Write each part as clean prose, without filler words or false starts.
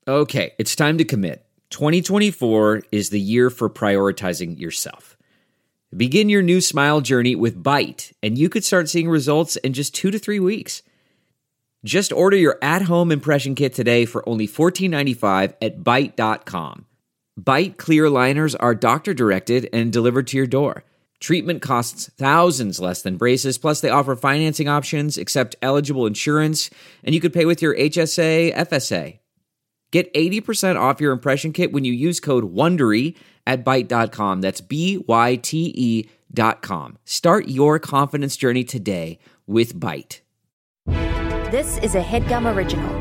Okay, it's time to commit. 2024 is the year for prioritizing yourself. Begin your new smile journey with Byte, and you could start seeing results in just 2 to 3 weeks. Just order your at-home impression kit today for only $14.95 at Byte.com. Byte clear liners are doctor-directed and delivered to your door. Treatment costs thousands less than braces, plus they offer financing options, accept eligible insurance, and you could pay with your HSA, FSA. Get 80% off your impression kit when you use code WONDERY at Byte.com. That's BYTE.com. Start your confidence journey today with Byte. This is a HeadGum original.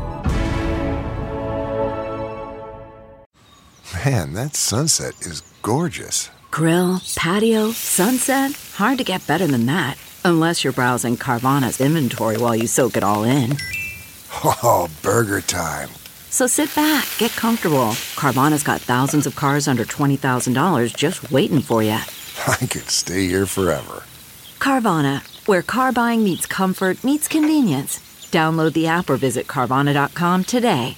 Man, that sunset is gorgeous. Grill, patio, sunset. Hard to get better than that. Unless you're browsing Carvana's inventory while you soak it all in. Oh, burger time. So sit back, get comfortable. Carvana's got thousands of cars under $20,000 just waiting for you. I could stay here forever. Carvana, where car buying meets comfort meets convenience. Download the app or visit Carvana.com today.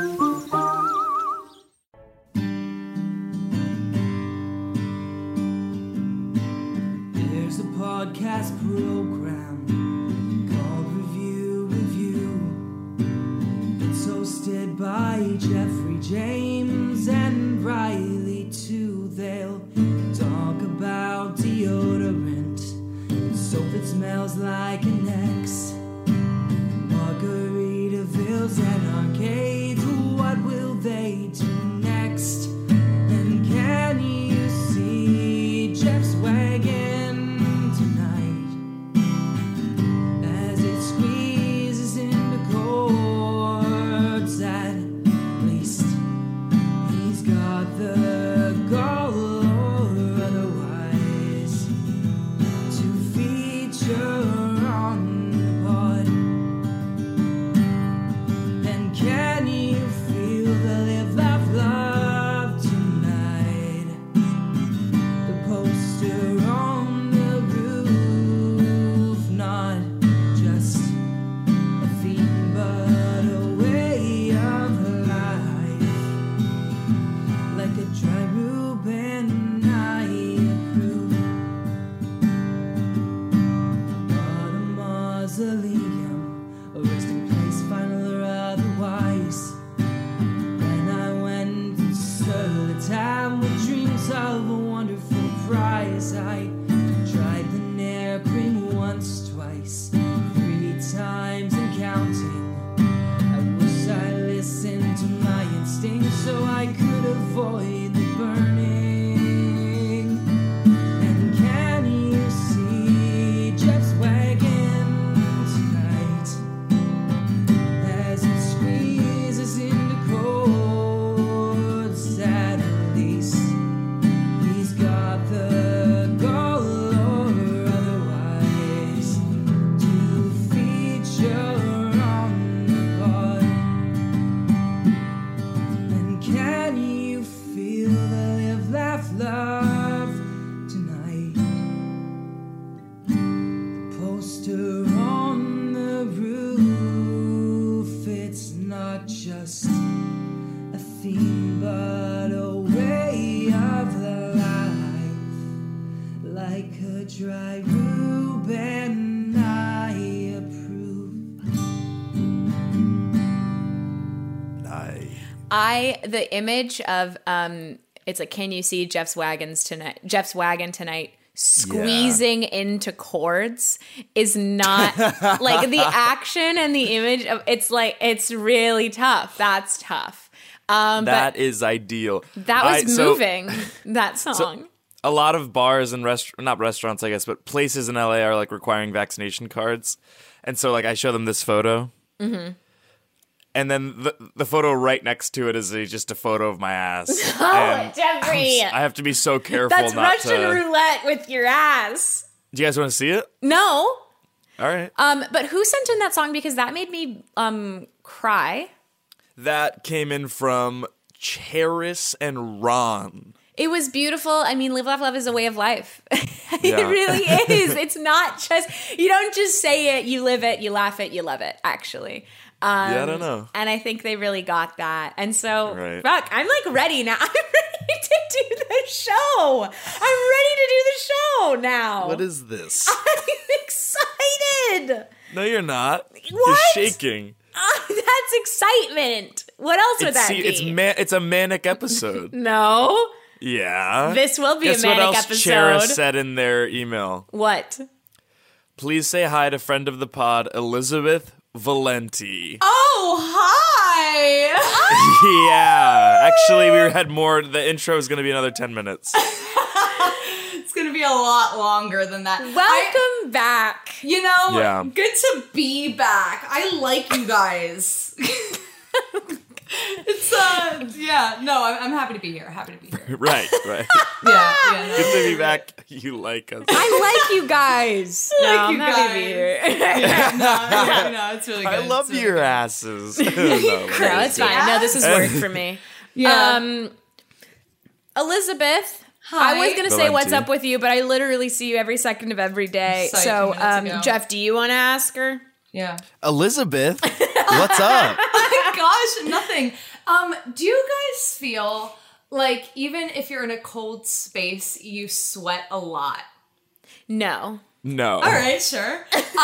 There's a podcast program called Review. It's hosted by Jeffrey James and Riley too. They'll talk about deodorant, soap that smells like an ex, Margaritavilles and arcades. What will they do next? And can you see Jeff's wagon tonight as it squeezes into chords? At least he's got the gall or otherwise to feature on the pod. And can you feel the live, laugh, love tonight? The poster on the roof, not just a theme but a way of life. Like a dry Reuben, I approve. But a mausoleum, a resting place, final or otherwise. Then I went and served the time with dreams of a wonderful prize. I tried the Nair cream once, twice, 3 times and counting. I wish I listened to my instincts so I could avoid the burning. And can you see Jeff's wagon tonight as it squeezes into chords? At least he's got the gall or otherwise to feature on the pod. And can you feel the live, laugh, love tonight? The poster on the roof, it's not just a theme but a way of life. Like a dry Reuben, I approve. The image of it's like, can you see Jeff's wagon tonight squeezing into chords is not like the action and the image of it's really tough. That's tough. That is ideal. That was moving. That song. So, a lot of bars and not restaurants, I guess, but places in LA are like requiring vaccination cards, and so like I show them this photo. Mm-hmm. And then the photo right next to it is just a photo of my ass. Oh, Jeffrey! I have to be so careful. That's Russian roulette with your ass. Do you guys want to see it? No. All right. But who sent in that song? Because that made me cry. That came in from Charis and Ron. It was beautiful. I mean, live, laugh, love is a way of life. It Yeah. really is. It's not just, you don't just say it, you live it, you laugh it, you love it, actually. I don't know. And I think they really got that. And so, Right. fuck, I'm like ready now. I'm ready to do the show. I'm ready to do the show now. What is this? I'm excited. No, you're not. What? You're shaking. That's excitement. What else would that be? It's a manic episode. No. Yeah. This will be Guess a manic what else episode. Chera said in their email? What? Please say hi to friend of the pod, Elizabeth Valenti. Oh, hi! Yeah. Actually, we had more. The intro is going to be another 10 minutes. It's gonna be a lot longer than that. Welcome back. You know, Yeah. good to be back. I like you guys. It's yeah. No, I'm happy to be here. Happy to be here. Right. Yeah. No. Good to be back. You like us. I like you guys. I like I'm you happy to be guys. here. No, it's really good. I love It's really your good. asses. No, No, it's fine. No, this is work for me. Yeah. Elizabeth. Hi. I was going to say what's Valenti. up with you, but I literally see you every second of every day. Saw you So, 2 minutes ago. Jeff, do you want to ask her? Yeah. Elizabeth, what's up? Gosh, nothing. Do you guys feel like even if you're in a cold space, you sweat a lot? No. No. All right, sure.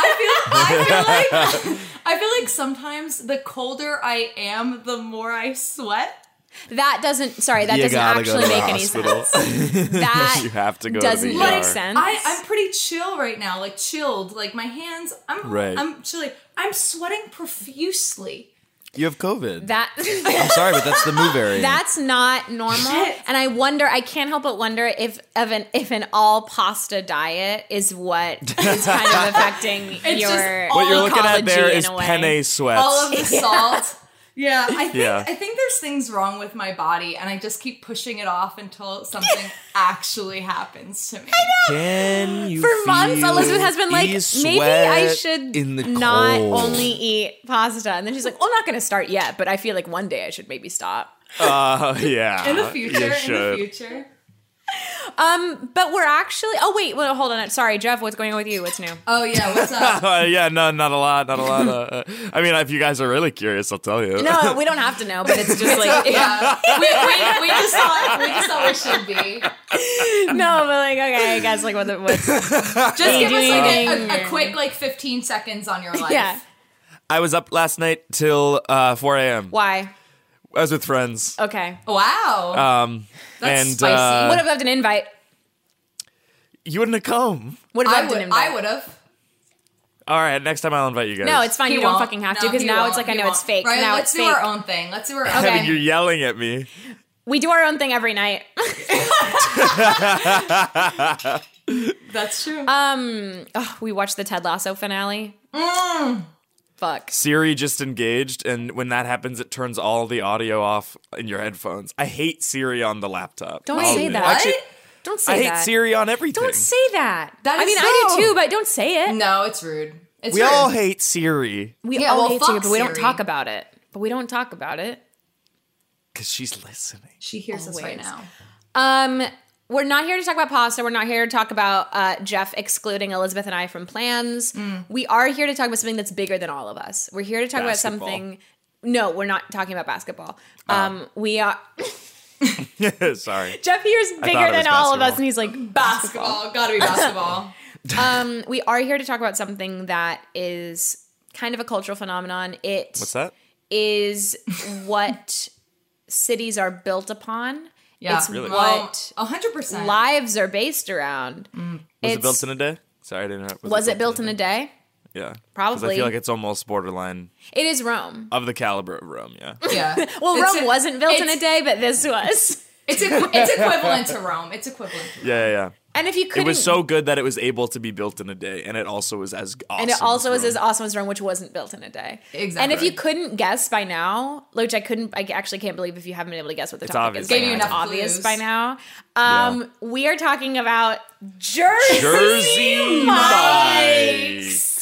I feel like sometimes the colder I am, the more I sweat. That doesn't You doesn't gotta actually go to the make any hospital. sense. That You have to go doesn't to the make ER. sense. I'm pretty chill right now, like chilled. Like my hands, Right. I'm chilly. I'm sweating profusely. You have COVID. I'm sorry, but that's the move area. That's not normal. Shit. And I can't help but wonder if an all pasta diet is what is kind of affecting It's your just What you're looking at ecology there in is a way. penne sweats. All of the salt. Yeah, I Yeah. think there's things wrong with my body, and I just keep pushing it off until something actually happens to me. Can you For months, feel Elizabeth has been like, the maybe I sweat should in the not cold? only eat pasta. And then she's like, well, I'm not going to start yet, but I feel like one day I should maybe stop. Yeah. In the future, you in the should. future. But we're actually, oh wait, well, hold on. Sorry, Jeff, what's going on with you? What's new? Oh yeah, what's up? Yeah, no, not a lot. I mean, if you guys are really curious, I'll tell you. No, we don't have to know, but it's just like, Yeah, we just thought we should be. no, but like, okay, I guess like what's Just give us like doing? a quick like 15 seconds on your life. yeah. I was up last night till 4 a.m. Why? I was with friends. Okay. Wow. That's And spicy. Would have loved an invite. you wouldn't have come. Would have I loved an would. invite. I would have. All right, next time I'll invite you guys. No, it's fine. He You don't won't. fucking have to No, because he now won't. it's like I He know it's won't. fake. Right, Now let's it's do fake. our own thing. Let's do our own I Okay. mean, you're yelling at me. We do our own thing every night. That's true. Oh, we watched the Ted Lasso finale. Fuck. Siri just engaged, and when that happens, it turns all the audio off in your headphones. I hate Siri on the laptop. Don't Oh, say man. that. Actually, Don't say I hate that. Siri on everything. Don't say that. That I is mean, so- I do too, but don't say it. no, it's rude. It's We rude. all hate Siri We Yeah, all well, hate fuck Siri, but we don't Siri. talk about it. But we don't talk about it. because she's listening. She hears us right Always. now. We're not here to talk about pasta. We're not here to talk about Jeff excluding Elizabeth and I from plans. We are here to talk about something that's bigger than all of us. We're here to talk Basketball. about something. No, we're not talking about basketball. We are. Sorry. Jeff here's thought bigger it than was all of us, basketball. and he's like Basketball. Gotta be basketball. We are here to talk about something that is kind of a cultural phenomenon. It What's that? is what cities are built upon. Yeah. It's Really? what 100%. lives are based around. Was it built in a day? Sorry, I didn't know. Was it built in a day? Yeah. 'Cause I Probably. feel like it's almost borderline It is Rome. of the caliber of Rome, yeah. Yeah. Well, It's Rome a- wasn't built in a it's- day, but this was. It's equivalent to Rome. It's equivalent to Rome. Yeah. And if you It couldn't, was so good that it was able to be built in a day, and it also was as awesome. and it also was Rome. as awesome as Rome, which wasn't built in a day. Exactly. And if you couldn't guess by now, which I actually can't believe if you haven't been able to guess what the It's topic obvious is. by by Gave you now. enough It's obvious clues. by now. Yeah. We are talking about Jersey Jersey Mike's. Mike's.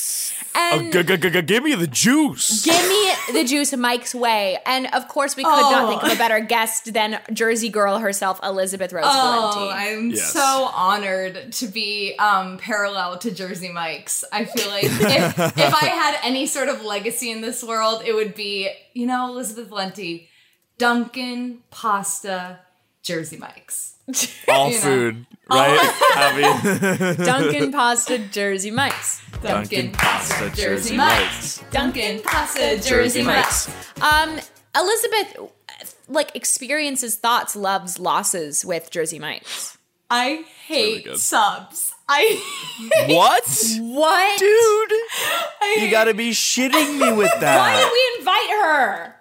And Give me the juice. give me the juice Mike's way. And of course, we could not think of a better guest than Jersey girl herself, Elizabeth Rose Valenti. I'm so honored to be parallel to Jersey Mike's. I feel like if I had any sort of legacy in this world, it would be, Elizabeth Valenti, Dunkin', pasta, Jersey Mike's. All food, right? Abby? Dunkin' pasta, Jersey Mike's. Dunkin' pasta, Jersey Mike's. Dunkin' pasta, Jersey Mike's. Elizabeth, experiences thoughts, loves losses with Jersey Mike's. I hate good. subs. What? What? Dude, you gotta be shitting me with that. Why did we invite her?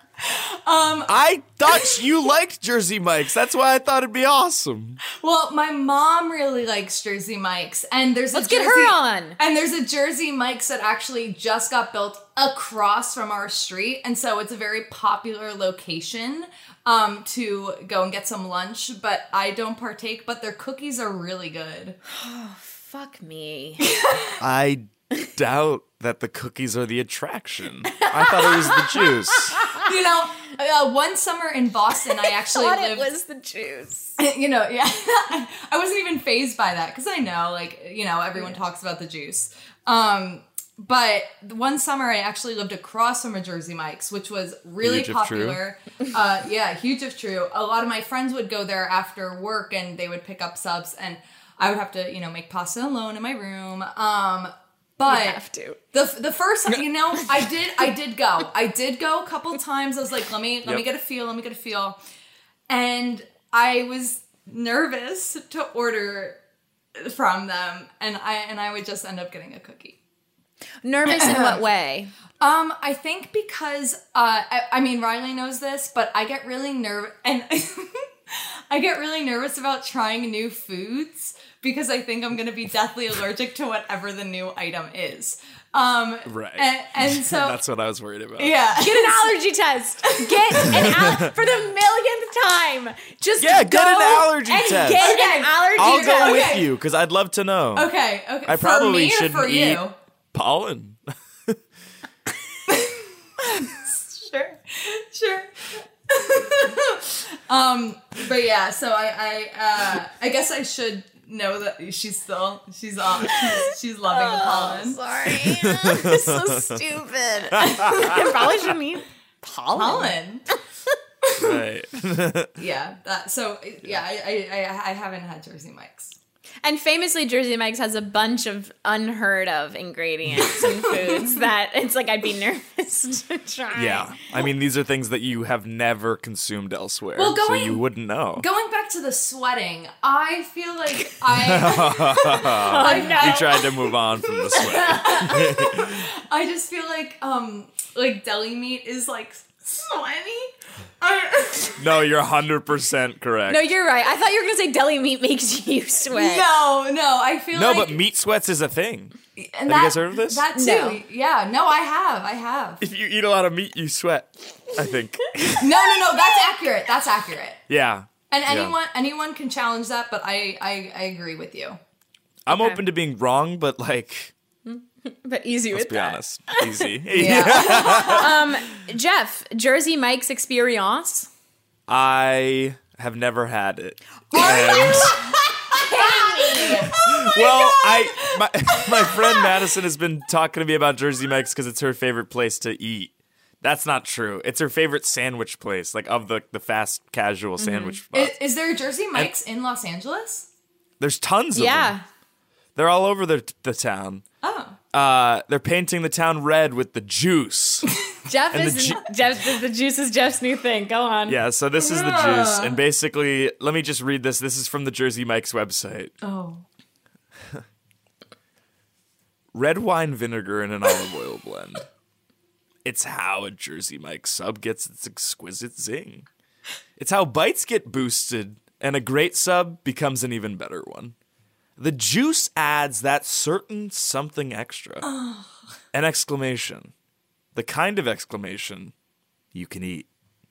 I thought you liked Jersey Mike's. That's why I thought it'd be awesome. Well, my mom really likes Jersey Mike's, and Let's get her on. And there's a Jersey Mike's that actually just got built across from our street, and so it's a very popular location to go and get some lunch. But I don't partake. But their cookies are really good. Fuck me. I doubt that the cookies are the attraction. I thought it was the juice. One summer in Boston, I actually thought lived. it was the juice. Yeah. I wasn't even fazed by that because I know, everyone talks about the juice. But one summer, I actually lived across from a Jersey Mike's, which was really Huge if popular. Huge if true. A lot of my friends would go there after work, and they would pick up subs, and I would have to, make pasta alone in my room. But you have to. The first time, I did go. I did go a couple times. I was like, let me get a feel. And I was nervous to order from them, and I would just end up getting a cookie. Nervous in what way? I think because Riley knows this, but I get really nervous, and I get really nervous about trying new foods because I think I'm going to be deathly allergic to whatever the new item is. Right. And so that's what I was worried about. Yeah. Get an allergy test. Get an allergy for the millionth time. Just get go an allergy and test. Get an allergy I'll test. go with you because I'd love to know. Okay. I probably for me or shouldn't for eat you? pollen. Sure. But yeah, so I guess I should know that she's loving the pollen. Sorry. It's so stupid. I probably shouldn't eat pollen. Right. Yeah. I haven't had Jersey Mike's. And famously, Jersey Mike's has a bunch of unheard of ingredients and foods that it's like I'd be nervous to try. Yeah. I mean, these are things that you have never consumed elsewhere. Well, so you wouldn't know. Going back to the sweating, I feel like You tried to move on from the sweat. I just feel like deli meat is like sweaty. No, you're 100% correct. No, you're right. I thought you were going to say deli meat makes you sweat. No, I feel No, like... but meat sweats is a thing. And Have you guys heard of this? That too. No. Yeah, no, I have. If you eat a lot of meat, you sweat, I think. No, that's accurate. Yeah. And Yeah. anyone can challenge that, but I agree with you. I'm open to being wrong, but But easy let's with be that. honest. Easy. Yeah. Jeff, Jersey Mike's experience? I have never had it. Oh my friend Madison has been talking to me about Jersey Mike's because it's her favorite place to eat. That's not true. It's her favorite sandwich place, like of the fast casual sandwich spots. Is there a Jersey Mike's in Los Angeles? There's tons of them. They're all over the town. Oh. They're painting the town red with the juice. The juice is Jeff's new thing. Go on. Yeah, so this is the juice. And basically, let me just read this. This is from the Jersey Mike's website. Oh. Red wine vinegar in an olive oil blend. It's how a Jersey Mike's sub gets its exquisite zing. It's how bites get boosted, and a great sub becomes an even better one. The juice adds that certain something extra. An exclamation. The kind of exclamation you can eat.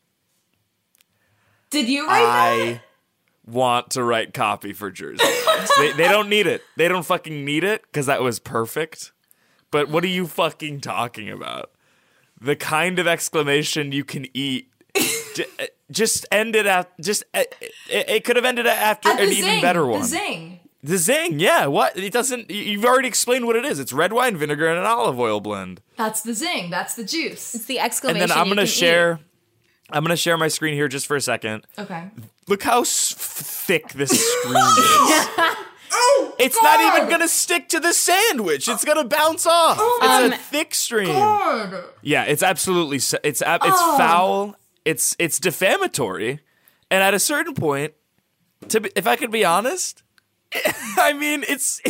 Did you write that? I want to write copy for Jersey Mike's. They don't need it. They don't fucking need it because that was perfect. But what are you fucking talking about? The kind of exclamation you can eat. Just end it at. It could have ended after an even better one. The zing. The zing, yeah. What? It doesn't. You've already explained what it is. It's red wine vinegar and an olive oil blend. That's the zing. That's the juice. It's the exclamation. And then I'm you gonna can share. eat. I'm gonna share my screen here just for a second. Okay. Look how thick this screen is. It's not even gonna stick to the sandwich. It's gonna bounce off. It's a thick stream. God. Yeah, it's absolutely. It's foul. It's defamatory, and at a certain point, if I could be honest, I mean it's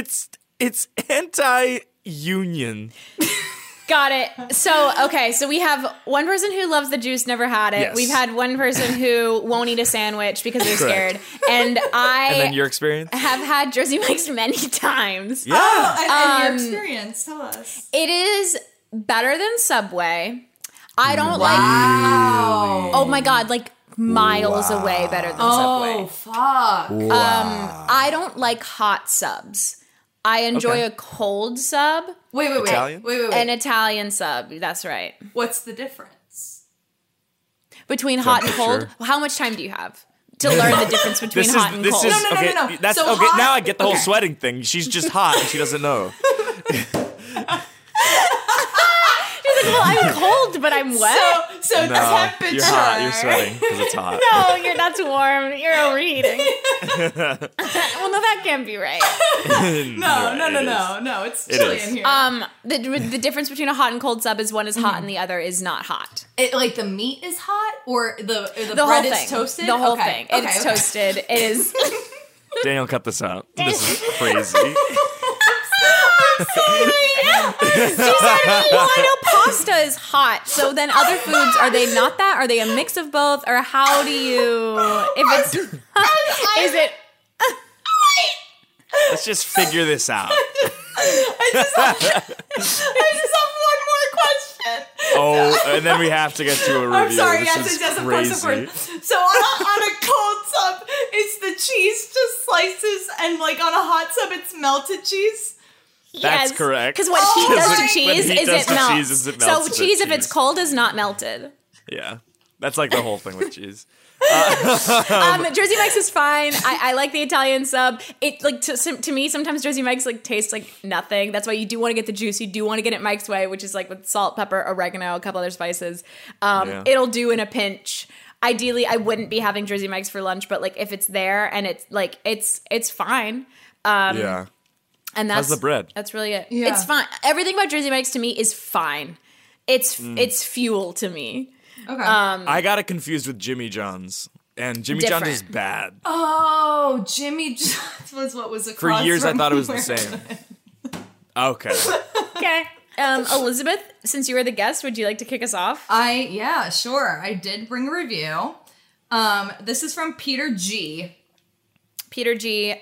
anti-union. Got it. So, okay, so we have one person who loves the juice, never had it. Yes. We've had one person who won't eat a sandwich because they're scared. Correct. And And then your experience? have had Jersey Mike's many times. Yeah. And your experience, tell us. It is better than Subway. I don't Wow. oh my God, like miles away better than Subway. Oh, fuck. I don't like hot subs. I enjoy Okay. a cold sub. Wait. Italian? Wait. An Italian sub. That's right. What's the difference? Between hot and cold, Sure. how much time do you have to learn the difference between hot and cold? No. okay. That's So okay. hot- Now I get the whole okay. sweating thing. She's just hot and she doesn't know. Well, I'm cold, but I'm wet. So No, temperature. you're hot. You're sweating because it's hot. No, that's warm. You're overheating. Well, no, that can't be right. No. It's chilly is. in here. The difference between a hot and cold sub is one is hot and the other is not hot. It, like the meat is hot or the The bread whole is thing. toasted? The whole Okay. thing. It's toasted. It is. Daniel, cut this out. This is crazy. Well, I know pasta is hot. So then other foods, are they not that? Are they a mix of both? Or how do you, if it's, is it, Let's just figure this out. I just have one more question. Oh, and then we have to get to a review. I'm sorry, This yes, is of crazy. course. So on a cold sub, is the cheese just slices, and like on a hot sub, it's melted cheese? That's correct. Because what heat does to When cheese heat is does it to melts. cheese is it melts So the cheese, if it's cheese. cold, is not melted. Yeah. That's like the whole thing with cheese. Jersey Mike's is fine. I like the Italian sub. It like to me sometimes Jersey Mike's like tastes like nothing. That's why you do want to get the juice. You do want to get it Mike's way, which is like with salt, pepper, oregano, a couple other spices. Yeah. It'll do in a pinch. Ideally, I wouldn't be having Jersey Mike's for lunch, but like if it's there and it's like it's fine. Yeah. And that's How's the bread? That's really it. Yeah. It's fine. Everything about Jersey Mike's to me is fine. It's fuel to me. Okay. I got it confused with Jimmy John's. And Jimmy John's is Different. bad. Oh, Jimmy John's was what was For across years I from thought it was the where- same. Okay. Okay. Elizabeth, since you were the guest, would you like to kick us off? Yeah, sure. I did bring a review. This is from Peter G. Peter G.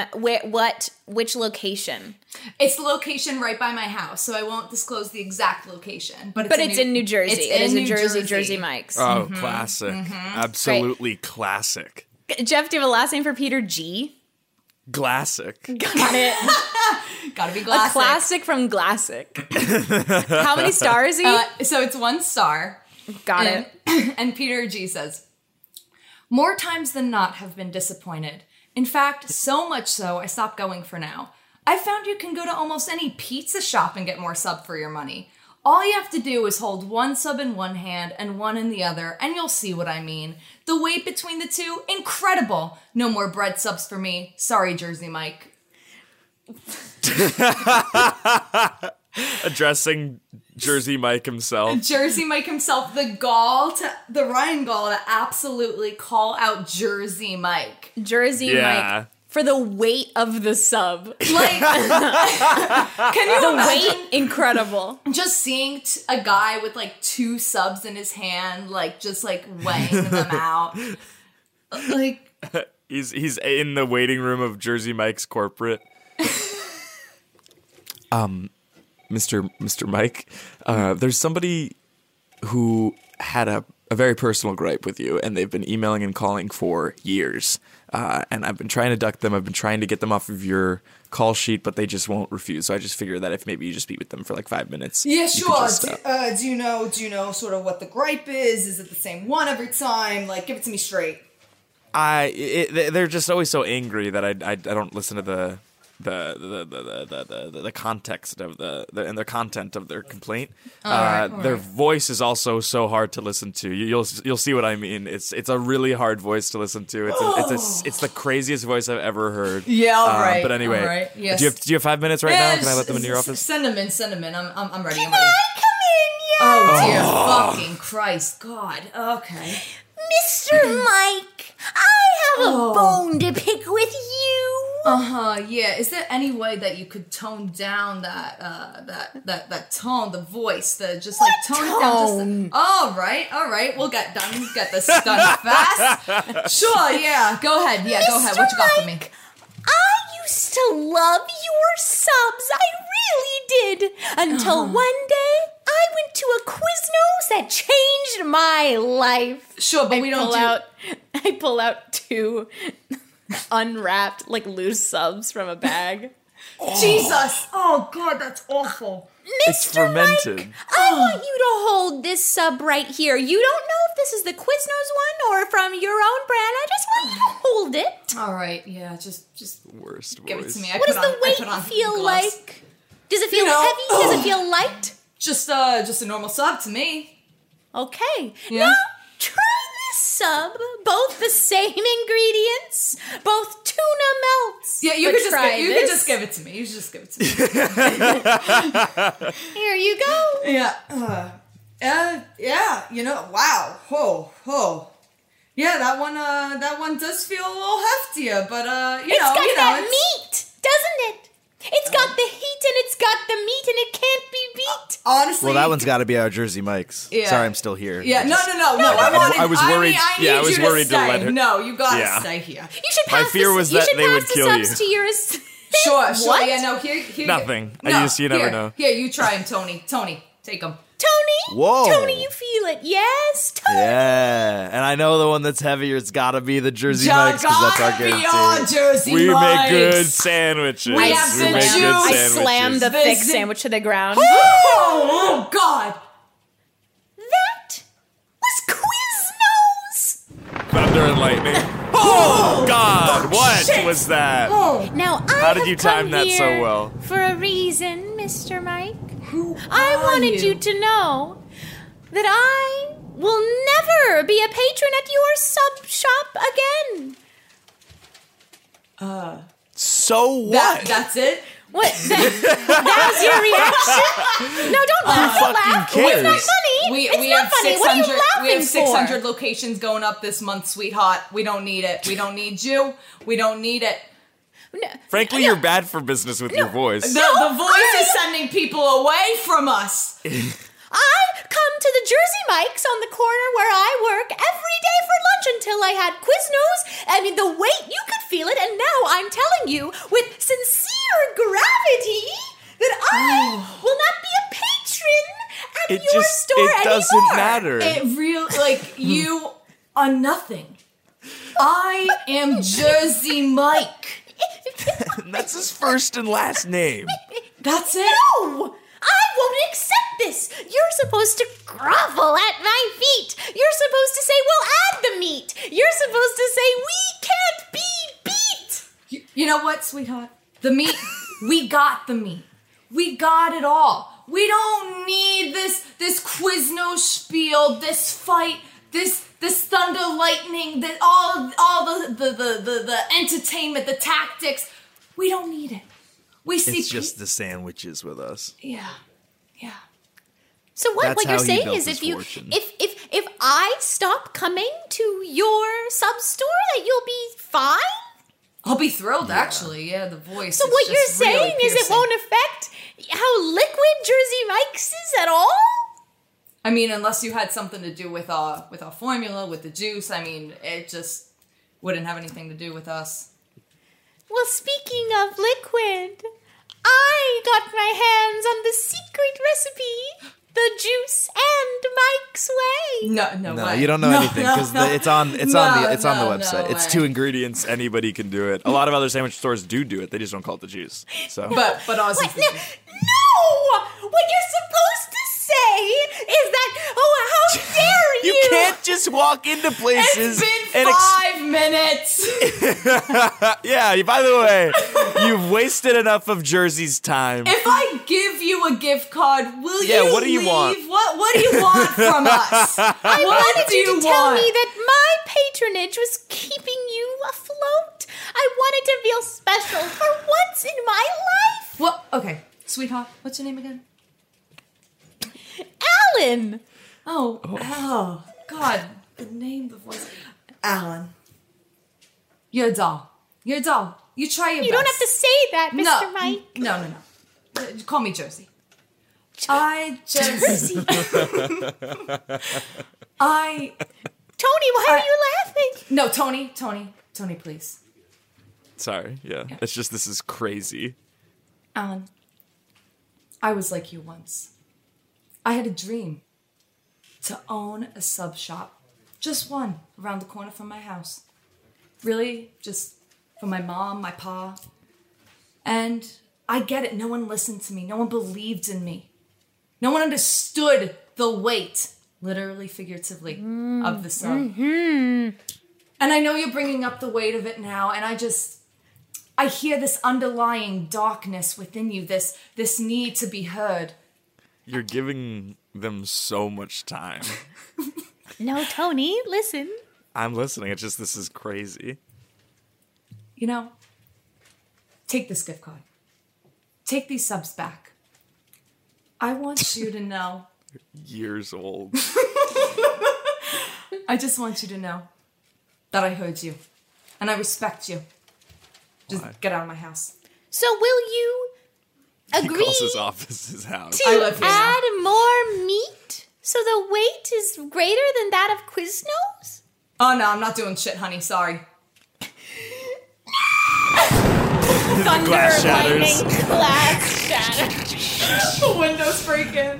Which location? It's the location right by my house, so I won't disclose the exact location. But It's in New Jersey. It's It is in a New Jersey Mike's. Oh, classic. Absolutely classic. Jeff, do you have a last name for Peter G? Classic. Got it. Gotta be A classic. classic from Classic. How many stars is he? So it's 1 star. Got it. And Peter G says, more times than not have been disappointed. In fact, so much so I stopped going for now. I found you can go to almost any pizza shop and get more sub for your money. All you have to do is hold one sub in one hand and one in the other, and you'll see what I mean. The weight between the two, incredible. No more bread subs for me. Sorry, Jersey Mike. Addressing Jersey Mike himself. Jersey Mike himself, the Ryan Gall to absolutely call out Jersey Mike. Jersey Yeah. Mike. For the weight of the sub. Like, can you The imagine weight, incredible. just seeing a guy with like 2 subs in his hand, like just like weighing them out? Like, He's in the waiting room of Jersey Mike's corporate. Mr. Mike, there's somebody who had a very personal gripe with you, and they've been emailing and calling for years. And I've been trying to duck them. I've been trying to get them off of your call sheet, but they just won't refuse. So I just figured that if maybe you just meet with them for like 5 minutes. Yeah, you sure. could just, Do you know sort of what the gripe is? Is it the same one every time? Like, give it to me straight. they're just always so angry that I don't listen to the context of and the content of their complaint. Their voice is also so hard to listen to. You'll see what I mean. It's a really hard voice to listen to. It's the craziest voice I've ever heard. Yeah, all right. But anyway, all right. Yes. do you have 5 minutes right now? Can I let them into your office? Send them in. I'm ready. Can I come in? Yeah. Oh dear fucking Christ, God. Okay. Mr. Mike, I have a bone to pick with you. Yeah. Is there any way that you could tone down that tone, the voice, just like tone it down? All right. We'll get this done fast. Sure. Yeah. Go ahead. Yeah. Go ahead. What you got for me? I used to love your subs. I really did. Until one day, I went to a Quiznos that changed my life. Sure, but I pull out 2 unwrapped, like, loose subs from a bag. Jesus! Oh, God, that's awful. It's fermented. Mike, I want you to hold this sub right here. You don't know if this is the Quiznos one or from your own brand. I just want you to hold it. All right, yeah, just Worst give voice. it to me. What does the weight feel like? Does it feel heavy? Does it feel light? Just a normal sub to me. Okay. Yeah. Now, try this sub. Both the same ingredients. Both tuna melts. Yeah, you could just give it to me. You should just give it to me. Here you go. Yeah. Yeah, wow. Ho. Yeah, that one does feel a little heftier, but It's got that meat, doesn't it? It's got the heat and it's got the meat and it can't be beat. Honestly. Well, that one's got to be our Jersey Mike's. Yeah. Sorry, I'm still here. Yeah, no. I was worried. I was worried to let her. No, you gotta stay here. You should pass My fear was that they would kill you. To your Sure. What? Yeah, no, here. Nothing. No, You never know. Here, you try him, Tony. Tony, take him. Tony? Whoa. Tony, you feel it. Yes, Tony. Yeah, and I know the one that's heavier. It's got to be the Jersey Mike's because that's our guarantee. Our Jersey We Mike's. make good sandwiches. We have the make juice. good I sandwiches. slammed the thick sandwich to the ground. Oh, God. That was Quiznos. Thunder and lightning. Oh, God! What was that? Now, How did you time that so here well? For a reason, Mr. Mike. Who I are wanted you to know that I will never be a patron at your sub shop again. So what? That's it? What? That was your reaction? No, don't laugh. Don't laugh. cares? It's not funny. It's We not have funny. 600. What are you laughing We have 600 for? locations going up this month, sweetheart. We don't need it. We don't need you. We don't need it. Frankly, you're bad for business with your voice. The voice is sending people away from us. I come to the Jersey Mike's on the corner where I work every day for lunch until I had Quiznos. I mean, the weight, you could feel it, and now I'm telling you with sincere gravity that I will not be a patron at your store it anymore. doesn't matter. It really, you are nothing. I am Jersey Mike. That's his first and last name. That's it. No! I won't accept this! You're supposed to grovel at my feet! You're supposed to say, we'll add the meat! You're supposed to say, we can't be beat! You know what, sweetheart? The meat, we got the meat. We got it all. We don't need this Quiznos spiel, this fight, this thunder lightning, all the entertainment, the tactics. We don't need it. We see It's just the sandwiches with us. Yeah. So what That's you're how he saying built is his if you fortune. if I stop coming to your sub store that you'll be fine? I'll be thrilled, actually. Yeah, the voice. So is what just you're really saying is it piercing. won't affect how liquid Jersey Mike's is at all? I mean, unless you had something to do with our formula, with the juice. I mean, it just wouldn't have anything to do with us. Well, speaking of liquid, I got my hands on the secret recipe the juice and Mike's way. No No, way. you don't know anything because it's on the website. No It's way. 2 ingredients. Anybody can do it. A lot of other sandwich stores do it. They just don't call it the juice. So But Ozzy's What? No! What you're supposed to say is that, oh, how dare you! you can't just walk into places It's been and 5 minutes. yeah. By the way, you've wasted enough of Jersey's time. If I give you a gift card, will Yeah, you what do you leave? want? What do you want from us? I What wanted do you to you tell want? me that my patronage was keeping you afloat. I wanted to feel special for once in my life. Well, okay, sweetheart, what's your name again? Alan! Oh, God, the name, the voice. Alan. You're a doll. You're a doll. You try your You best. don't have to say that, Mr. Mike. No. Call me Jersey. I just... Tony, why are you laughing? No, Tony, please. Sorry. Yeah. It's just this is crazy. Alan, I was like you once. I had a dream to own a sub shop. Just one around the corner from my house. Really, just for my mom, my pa. And I get it. No one listened to me. No one believed in me. No one understood the weight, literally, figuratively, of the sub. And I know you're bringing up the weight of it now, and I hear this underlying darkness within you, this need to be heard. You're giving them so much time. No, Tony, listen. I'm listening. It's just this is crazy. You know, take this gift card. Take these subs back. I want you to know. Years old. I just want you to know that I heard you. And I respect you. Just get out of my house. So will you He agree calls his office his house. I to live here now. add more meat so the weight is greater than that of Quiznos? Oh no, I'm not doing shit, honey. Sorry. Thunder, Glass lightning, shatters. glass shatters. The window's breaking.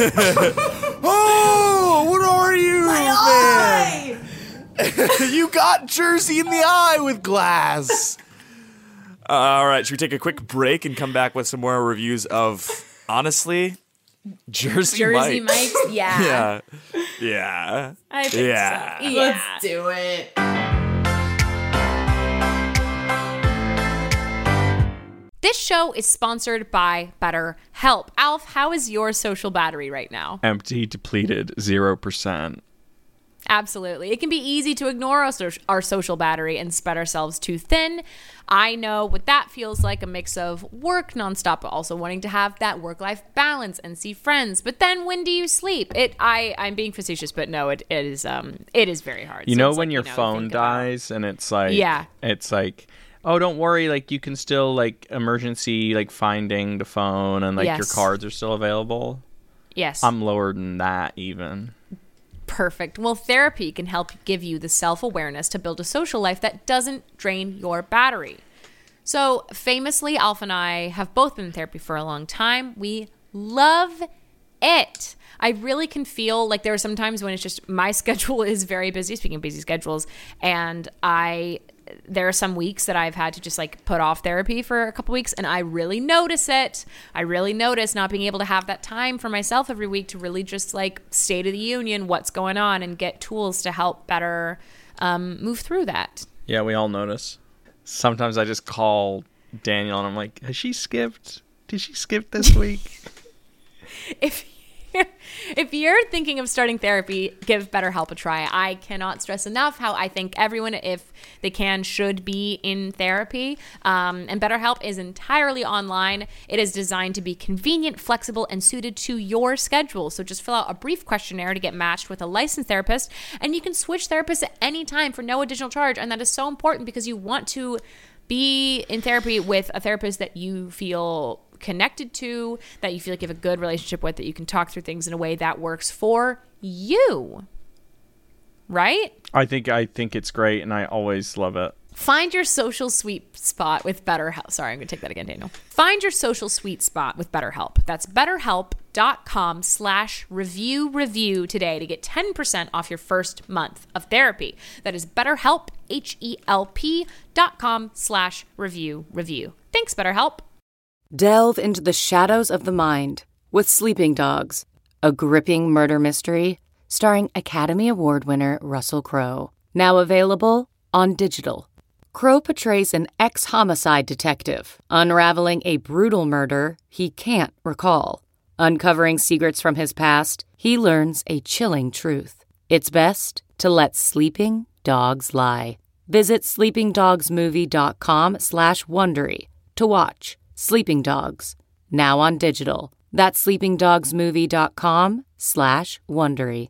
Oh, what are you, Eye! man? You got Jersey in the eye with glass. All right, should we take a quick break and come back with some more reviews of, honestly, Jersey Mike? Mike's, yeah. Yeah. I think Yeah. so. Yeah. Let's do it. This show is sponsored by BetterHelp. Alf, how is your social battery right now? Empty, depleted, 0%. Absolutely. It can be easy to ignore our social battery and spread ourselves too thin. I know what that feels like, a mix of work nonstop, but also wanting to have that work-life balance and see friends. But then when do you sleep? I'm being facetious, but no, it is very hard. You So know it's when like, your phone think about- dies and it's like, Yeah. it's like, oh, don't worry, like you can still like emergency like finding the phone and like your Yes. cards are still available. Yes. I'm lower than that even. Perfect. Well, therapy can help give you the self-awareness to build a social life that doesn't drain your battery. So famously, Alf and I have both been in therapy for a long time. We love it. I really can feel like there are some times when it's just my schedule is very busy, speaking of busy schedules, and there are some weeks that I've had to just like put off therapy for a couple weeks, and I really notice it. I really notice not being able to have that time for myself every week to really just like state of the union, what's going on, and get tools to help better move through that. Yeah, we all notice. Sometimes I just call Daniel and I'm like, has she skipped? Did she skip this week? If you're thinking of starting therapy, give BetterHelp a try. I cannot stress enough how I think everyone, if they can, should be in therapy. And BetterHelp is entirely online. It is designed to be convenient, flexible, and suited to your schedule. So just fill out a brief questionnaire to get matched with a licensed therapist, and you can switch therapists at any time for no additional charge. And that is so important because you want to be in therapy with a therapist that you feel connected to, that you feel like you have a good relationship with, that you can talk through things in a way that works for you. Right? I think it's great and I always love it. Find your social sweet spot with BetterHelp. Sorry, I'm going to take that again, Daniel. Find your social sweet spot with BetterHelp. That's BetterHelp, BetterHelp.com/review today to get 10% off your first month of therapy. That is BetterHelp, HELP.com/review. Thanks, BetterHelp. Delve into the shadows of the mind with Sleeping Dogs, a gripping murder mystery starring Academy Award winner Russell Crowe. Now available on digital. Crowe portrays an ex-homicide detective unraveling a brutal murder he can't recall. Uncovering secrets from his past, he learns a chilling truth. It's best to let sleeping dogs lie. Visit sleepingdogsmovie.com/Wondery to watch Sleeping Dogs, now on digital. That's sleepingdogsmovie.com/Wondery.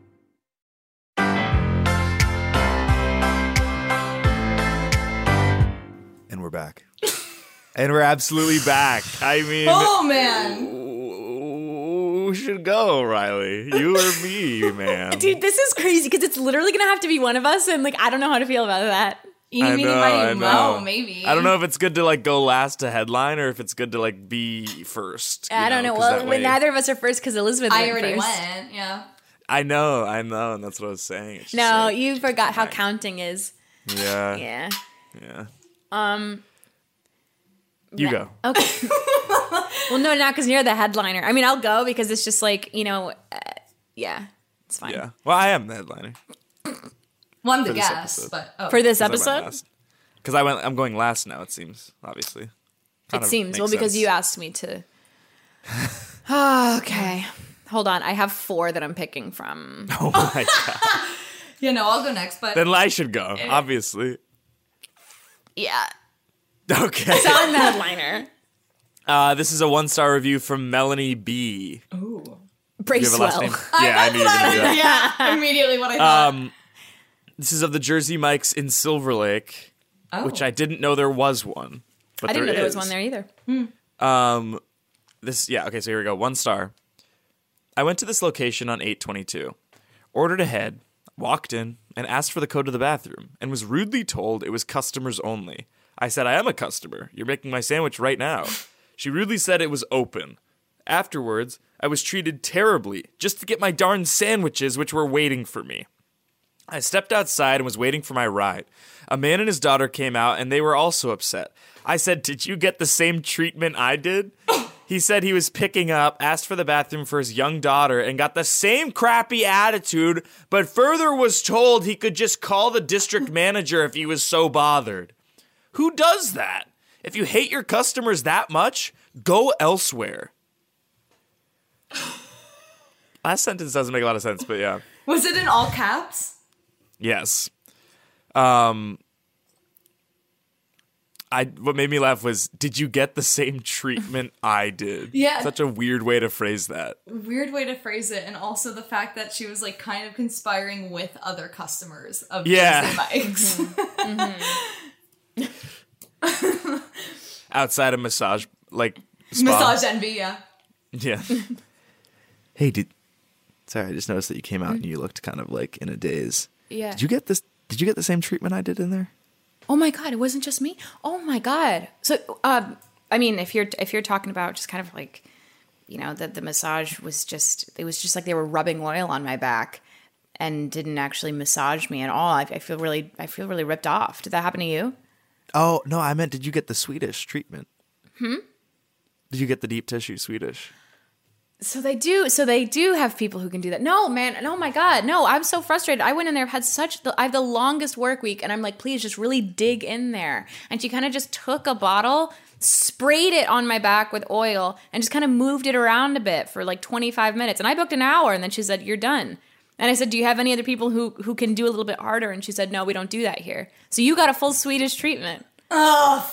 And we're back. And we're absolutely back. I mean, Oh man. who should go, Riley? You or me, man? Dude, this is crazy because it's literally going to have to be one of us. And like, I don't know how to feel about that. I know. Maybe. I don't know if it's good to like go last to headline or if it's good to like be first. I don't know. 'cause Well, that way- neither of us are first because Elizabeth I went already first. went. Yeah. I know, and that's what I was saying. It's just No, like, you forgot how counting is. yeah, Yeah. You go. Okay. Well, no, not because you're the headliner. I mean, I'll go because it's just like, yeah, it's fine. Yeah. Well, I am the headliner One For to this guess, episode. but For this 'Cause I went episode? last. Because I'm going last now. It seems obviously. Kind It of seems. makes Well, because sense. you asked me to. Okay. Hold on. I have 4 that I'm picking from. Oh my god. I'll go next. But Then I should go. Obviously. Yeah. Okay. So I'm the headliner. This is a 1-star review from Melanie B. Brace You have a last well. name? Yeah, I knew you were gonna do that. yeah, immediately what I thought. This is of the Jersey Mike's in Silver Lake, which I didn't know there was one. But I didn't know there was is. one there either. Okay, so here we go. 1 star. I went to this location on 8/22, ordered ahead, walked in, and asked for the code to the bathroom, and was rudely told it was customers only. I said, I am a customer. You're making my sandwich right now. She rudely said it was open. Afterwards, I was treated terribly just to get my darn sandwiches, which were waiting for me. I stepped outside and was waiting for my ride. A man and his daughter came out, and they were also upset. I said, did you get the same treatment I did? He said he was picking up, asked for the bathroom for his young daughter, and got the same crappy attitude, but further was told he could just call the district manager if he was so bothered. Who does that? If you hate your customers that much, go elsewhere. Last sentence doesn't make a lot of sense, but yeah. Was it in all caps? Yes. What made me laugh was, did you get the same treatment I did? Yeah. Such a weird way to phrase that. Weird way to phrase it, and also the fact that she was like kind of conspiring with other customers of Yeah. Jersey Mike's. Outside of massage, like spa. Massage envy, yeah. Yeah. Hey, sorry, I just noticed that you came out and you looked kind of like in a daze. Yeah. Did you get the same treatment I did in there? Oh my God, it wasn't just me? Oh my God. So, I mean, if you're talking about just kind of like, the massage was it was just like they were rubbing oil on my back and didn't actually massage me at all. I feel really ripped off. Did that happen to you? Oh, no, I meant, did you get the Swedish treatment? Did you get the deep tissue Swedish? So they do have people who can do that. No, man. Oh my God. No, I'm so frustrated. I went in there, I have the longest work week, and I'm like, please just really dig in there. And she kind of just took a bottle, sprayed it on my back with oil, and just kind of moved it around a bit for like 25 minutes. And I booked an hour, and then she said, you're done. And I said, do you have any other people who can do a little bit harder? And she said, no, we don't do that here. So you got a full Swedish treatment. Oh,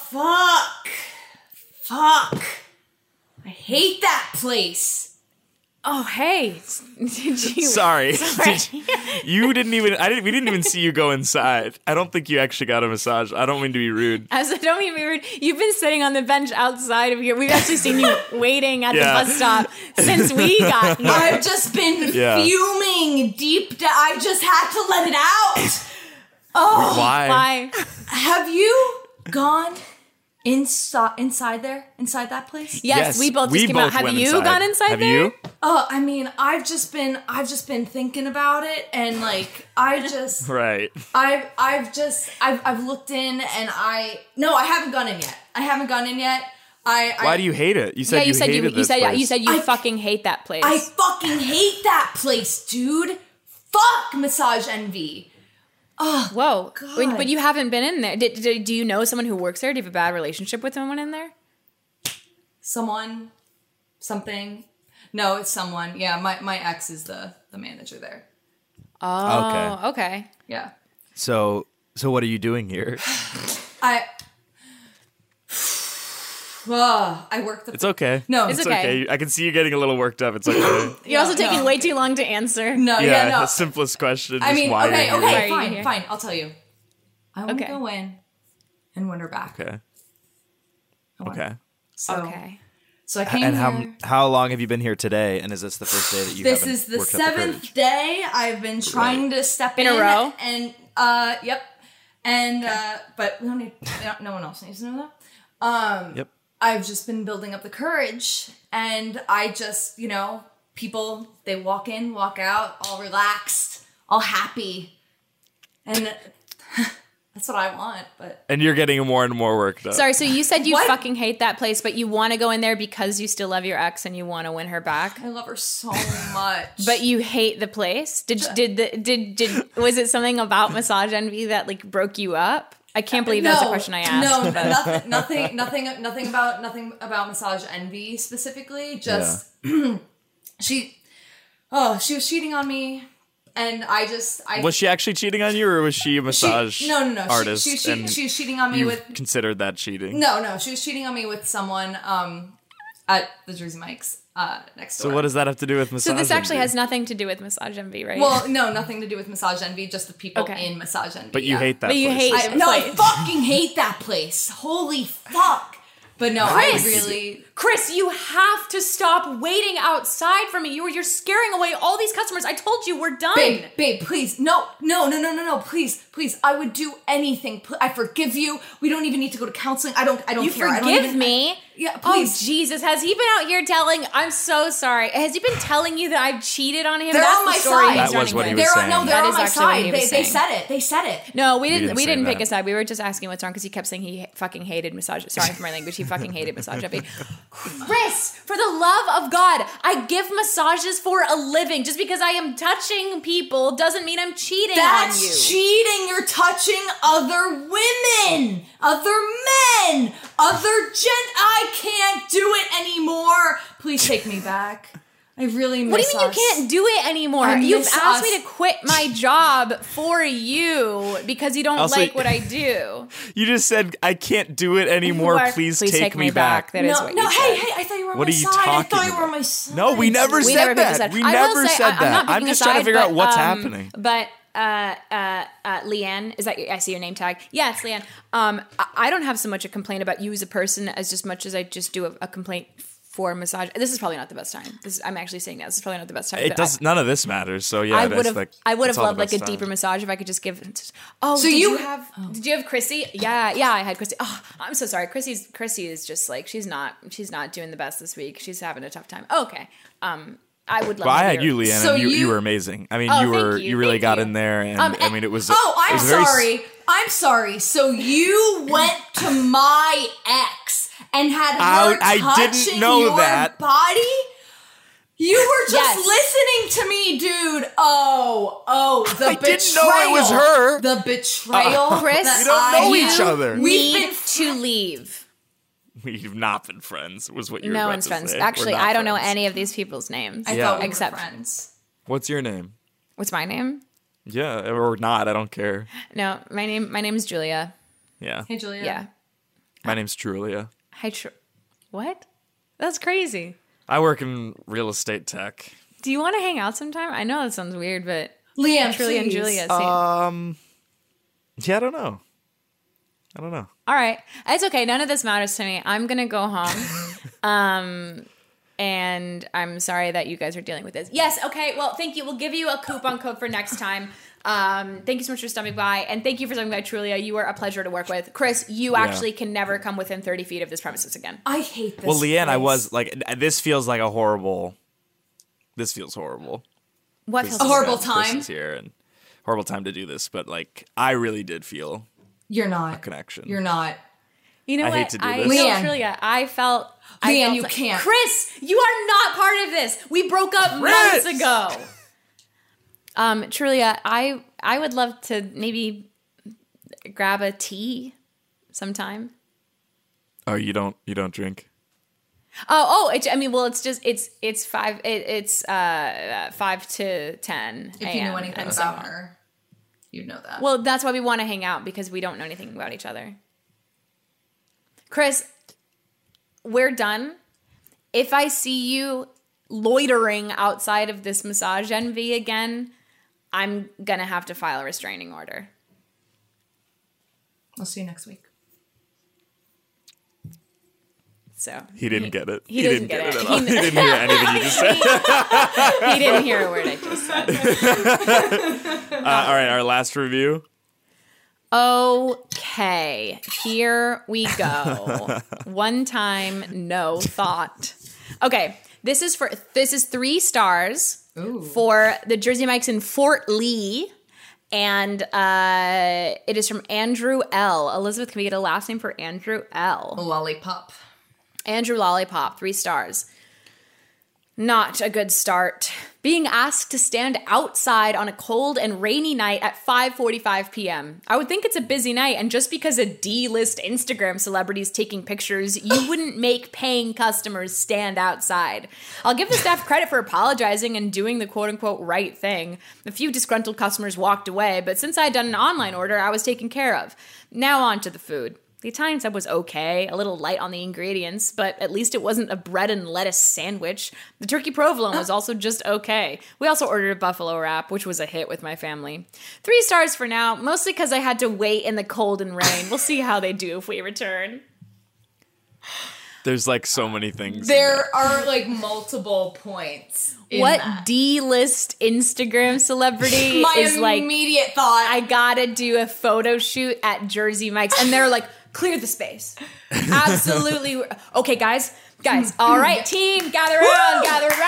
fuck. I hate that place. Oh, hey. Did you? Sorry. We didn't even see you go inside. I don't think you actually got a massage. I don't mean to be rude. I don't mean to be rude. You've been sitting on the bench outside of here. We've actually seen you waiting at the bus stop since we got here. I've just been fuming deep down. I just had to let it out. Oh, Why? have you gone Inside that place. Yes, we both just came out. Have went you gone inside Have there? you? I mean, I've just been thinking about it, and like Right. I've looked in, and I haven't gone in yet. Why do you hate it? You said you hated this place. You said you fucking hate that place. I fucking hate that place, dude. Fuck Massage Envy. Oh, whoa! God. But you haven't been in there. Do you know someone who works there? Do you have a bad relationship with someone in there? Something. No, it's someone. Yeah, my ex is the manager there. Oh, okay. Yeah. So what are you doing here? I work the. It's okay. No, it's okay. I can see you getting a little worked up. It's okay. You're also taking way too long to answer. No, The simplest question. I is mean, why you're here. okay, fine. I'll tell you. I want to go in and win her back. Okay. Okay. Okay. So I came And here. how long have you been here today? And is this the first day that you? This haven't is the worked up the 7th courage? day I've been trying to step in a row. And yep. And but we don't need. No one else needs to know that. Yep. I've just been building up the courage, and I just, people, they walk in, walk out, all relaxed, all happy, and that's what I want, but... And you're getting more and more worked up. Sorry, so you said you fucking hate that place, but you want to go in there because you still love your ex and you want to win her back? I love her so much. But you hate the place? Did was it something about Massage Envy that like broke you up? I can't believe that's a question I asked. No, nothing about Massage Envy specifically. Just she was cheating on me, and I was she actually cheating on you, or was she a massage artist? She was cheating on me with. Considered that cheating? No, she was cheating on me with someone at the Jersey Mike's next door. So what does that have to do with massage? So this actually envy? has nothing to do with Massage Envy, right? Well, no, nothing to do with Massage Envy. Just the people in Massage Envy. But you hate that. But you place. hate. I fucking hate that place. Holy fuck. But no, Chris, you have to stop waiting outside for me. You're scaring away all these customers. I told you we're done. Babe, please. No. Please. I would do anything. I forgive you. We don't even need to go to counseling. I don't You care. forgive me? Yeah, please. Oh, Jesus. Has he been out here I'm so sorry. Has he been telling you that I've cheated on him? They're That's on my the story side. he's That was running what he with. was saying. No, they're That on is my actually what he side. was They saying. said it. No, we didn't say didn't that. pick a side. We were just asking what's wrong because he kept saying he fucking hated massage. Sorry for my language. He fucking hated massage Envy. Chris, for the love of God, I give massages for a living. Just because I am touching people doesn't mean I'm cheating on you. That's cheating. You're touching other women, other men, I can't do it anymore. Please take me back. I really miss What do you mean us. you can't do it anymore? I You've miss asked us. me to quit my job for you because you don't Also- like what I do. You just said I can't do it anymore. Or, Please take me back. That is what you said. Hey, I thought you were on What my are you side. I talking thought you were on about? my side. No, we never We said never picked a that. side. We I will never say, said I'm that. not I'm picking a just trying to side, figure out but, what's happening. But Leanne, is that I see your name tag? Yeah, it's Leanne. I don't have so much a complaint about you as a person as much as I just do a complaint for massage. This is probably not the best time. I'm actually saying that this is probably not the best time. It does. None of this matters. So yeah, I that's would have. like, I would have that's all loved the like a best deeper time. massage if I could just give. Oh, So did you- you have? Did you have Chrissy? Yeah, I had Chrissy. Oh, I'm so sorry. Chrissy is just like she's not doing the best this week. She's having a tough time. Okay. I would love. Well, I to had hear- you, Leanne, So and you you- were amazing. I mean, Oh, you really thank got you. in there, and I mean, it was. I'm it was very sorry. I'm sorry. So you went to my ex and had her I touching didn't know your that. body? You were just Yes. listening to me, dude. Oh, the I betrayal. didn't know it was her. The betrayal. Chris, that We don't know I- each other. We've Need been to leave. We've not been friends. Was what you were No about one's to friends. say. Actually, We're not I don't know friends. any of these people's names. I Yeah. thought we Except- were friends. What's your name? What's my name? Yeah, or not. I don't care. No, my name is Julia. Yeah, Hey, Julia. Yeah. my name's Trulia. Hi, what? That's crazy. I work in real estate tech. Do you want to hang out sometime? I know that sounds weird, but Liam, Trulia and please. Julia. Yeah, I don't know. All right, it's okay. None of this matters to me. I'm gonna go home. And I'm sorry that you guys are dealing with this. Yes, okay. Well, thank you. We'll give you a coupon code for next time. Thank you so much for stopping by, and thank you for stopping by, Trulia. You were a pleasure to work with. Chris, you actually can never come within 30 feet of this premises again. I hate this. Well, Leanne, place. I was like, this feels like a horrible. This feels horrible. What feels a horrible Chris time? is here and horrible time to do this, but like, I really did feel You're not. a connection. You're not. You know I what? hate to do this. Leanne. Trulia, I felt you can't. Chris, you are not part of this. We broke up months ago. Trulia, I would love to maybe grab a tea sometime. Oh, you don't drink? It's 5 to 10. If you knew anything about her, you'd know that. Well, that's why we want to hang out, because we don't know anything about each other. Chris, we're done. If I see you loitering outside of this Massage Envy again, I'm gonna have to file a restraining order. I'll see you next week. So He didn't get it. He didn't get it at all. He didn't hear anything you just said. He didn't hear a word I just said. All right, our last review. Okay, here we go. One time, no thought. Okay, this is 3 stars for the Jersey Mike's in Fort Lee, and it is from Andrew L. Elizabeth, can we get a last name for Andrew L? Lollipop. Andrew Lollipop, 3 stars. Not a good start. Being asked to stand outside on a cold and rainy night at 5:45 p.m. I would think it's a busy night, and just because a D-list Instagram celebrity is taking pictures, you wouldn't make paying customers stand outside. I'll give the staff credit for apologizing and doing the quote-unquote right thing. A few disgruntled customers walked away, but since I had done an online order, I was taken care of. Now on to the food. The Italian sub was okay, a little light on the ingredients, but at least it wasn't a bread and lettuce sandwich. The turkey provolone was also just okay. We also ordered a buffalo wrap, which was a hit with my family. 3 stars for now, mostly because I had to wait in the cold and rain. We'll see how they do if we return. There's like so many things. There are like multiple points. What D-list Instagram celebrity My is like, immediate thought, I gotta do a photo shoot at Jersey Mike's, and they're like, clear the space. Absolutely. Okay, guys, all right, team, gather around.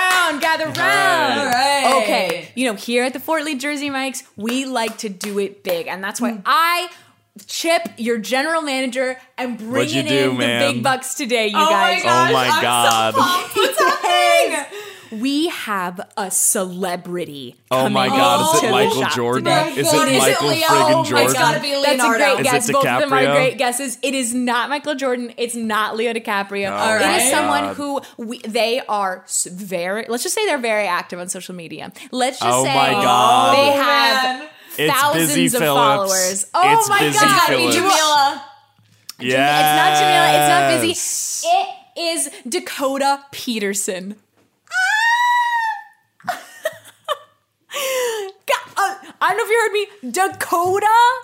All right. Okay, here at the Fort Lee Jersey Mike's, we like to do it big, and that's why I, Chip, your general manager, am bringing in the big bucks today, you guys. My gosh, Oh my God. I'm so pumped. What's happening? We have a celebrity. Oh my God, is it Michael shop Jordan? today. Is it Michael Leo? friggin' Jordan? It's gotta be That's a Leonardo. great guess. Is it Both of them are DiCaprio? great guesses. It is not Michael Jordan. It's not Leo DiCaprio. Oh It my is someone God. who they are very. Let's just say they're very active on social media. Let's just Oh say my God. they Oh, have man. It's thousands Busy of Phillips. followers. Oh It's my Busy God! It's gotta be Phillips. Jamila. Yeah. It's not Jamila. It's not Busy. It is Dakota Peterson. I don't know if you heard me. Dakota?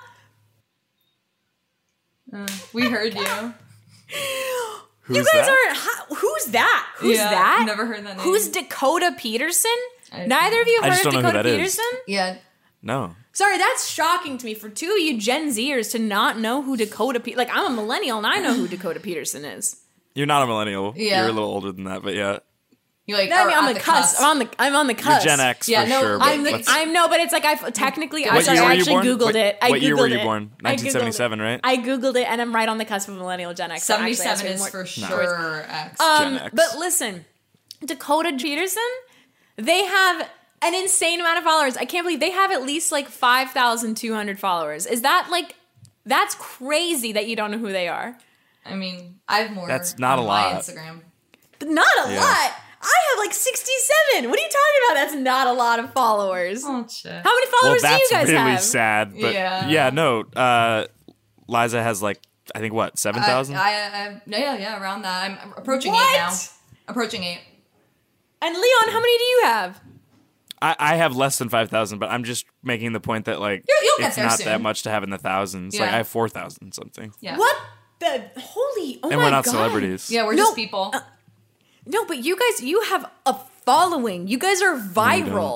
We heard you. Who's You guys that? aren't. Who's that? Who's Yeah, that? never heard that name. Who's Dakota Peterson? Neither of you I have just heard don't of know who Dakota that is. Peterson? Yeah. No. Sorry, that's shocking to me for 2 of you Gen Zers to not know who Dakota Like, I'm a millennial and I know who Dakota Peterson is. You're not a millennial. Yeah. You're a little older than that, but yeah. You like No, I mean, are I'm at the cusp. I'm on the You're cusp. Gen X Yeah, for no, sure. But I'm let's- no, but it's like I technically. I'm What sorry, year I were you actually born? Googled it. I What year were Googled you it. born? I Googled 1977, right? I Googled it, and I'm right on the cusp of millennial Gen X. So actually, 77 that's is more- for sure X. Gen X. But listen, Dakota Peterson, they have an insane amount of followers. I can't believe they have at least like 5,200 followers. Is that like, that's crazy that you don't know who they are? I mean, I have more. That's not on a my lot. Instagram. But not a Yeah. lot. I have like 67. What are you talking about? That's not a lot of followers. Oh shit. How many Well, followers do that's you guys really have? sad. But Yeah. no. Liza has like, I think what, 7,000? Yeah, around that. I'm approaching What? 8 now. Approaching 8. And Leon, how many do you have? I have less than 5,000, but I'm just making the point that like You'll get it's there not soon. that much to have in the thousands. Like Yeah. I have 4,000 something. Yeah. What the holy? Oh And my we're not God. celebrities. Yeah, we're No, just people. No, but you guys, you have a following. You guys are viral.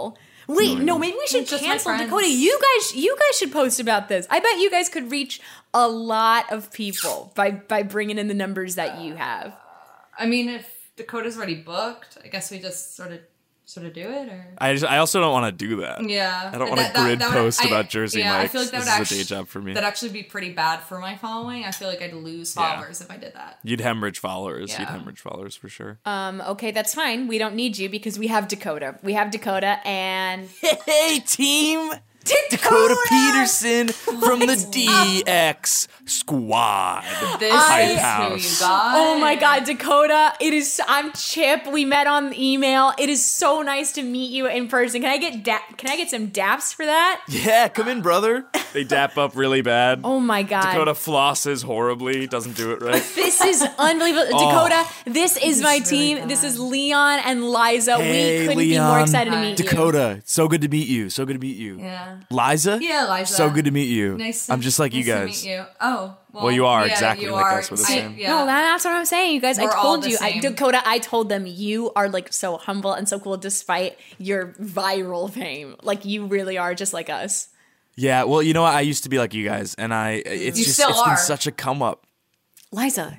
Wait, no, maybe we should Just my cancel friends. Dakota. You guys should post about this. I bet you guys could reach a lot of people by bringing in the numbers that you have. I mean, if Dakota's already booked, I guess we just sort of do it, or I also don't want to do that. yeah. I don't want to grid post about Jersey yeah, Mike's. I feel like that This would is actually a day job for me. That'd actually be pretty bad for my following. I feel like I'd lose followers if I did that. You'd hemorrhage followers. Yeah. You'd hemorrhage followers for sure. Okay, that's fine. We don't need you because we have Dakota. We have Dakota and Hey, team! Dakota Peterson from the DX Squad. This Hype is House. who you got. oh my God, Dakota! I'm Chip. We met on email. It is so nice to meet you in person. Can I get some daps for that? Yeah, come in, brother. They dap up really bad. Oh my God, Dakota flosses horribly. Doesn't do it right. This is unbelievable. Dakota, this is my team. really This bad. is Leon and Liza. Hey, we couldn't be more Leon. excited to meet you. Dakota, so good to meet you. So good to meet you. Yeah. Liza? Yeah, Liza. So good to meet you. Nice. I'm just like you nice guys. To meet you. Oh. Well, you are yeah, exactly you like are. us. We're the same. Yeah. No, that's what I'm saying, you guys. We're I all told the you, same. Dakota. I told them you are like so humble and so cool, despite your viral fame. Like you really are just like us. Yeah, well, you know what? I used to be like you guys, and it's You just still it's are. been such a come up. Liza,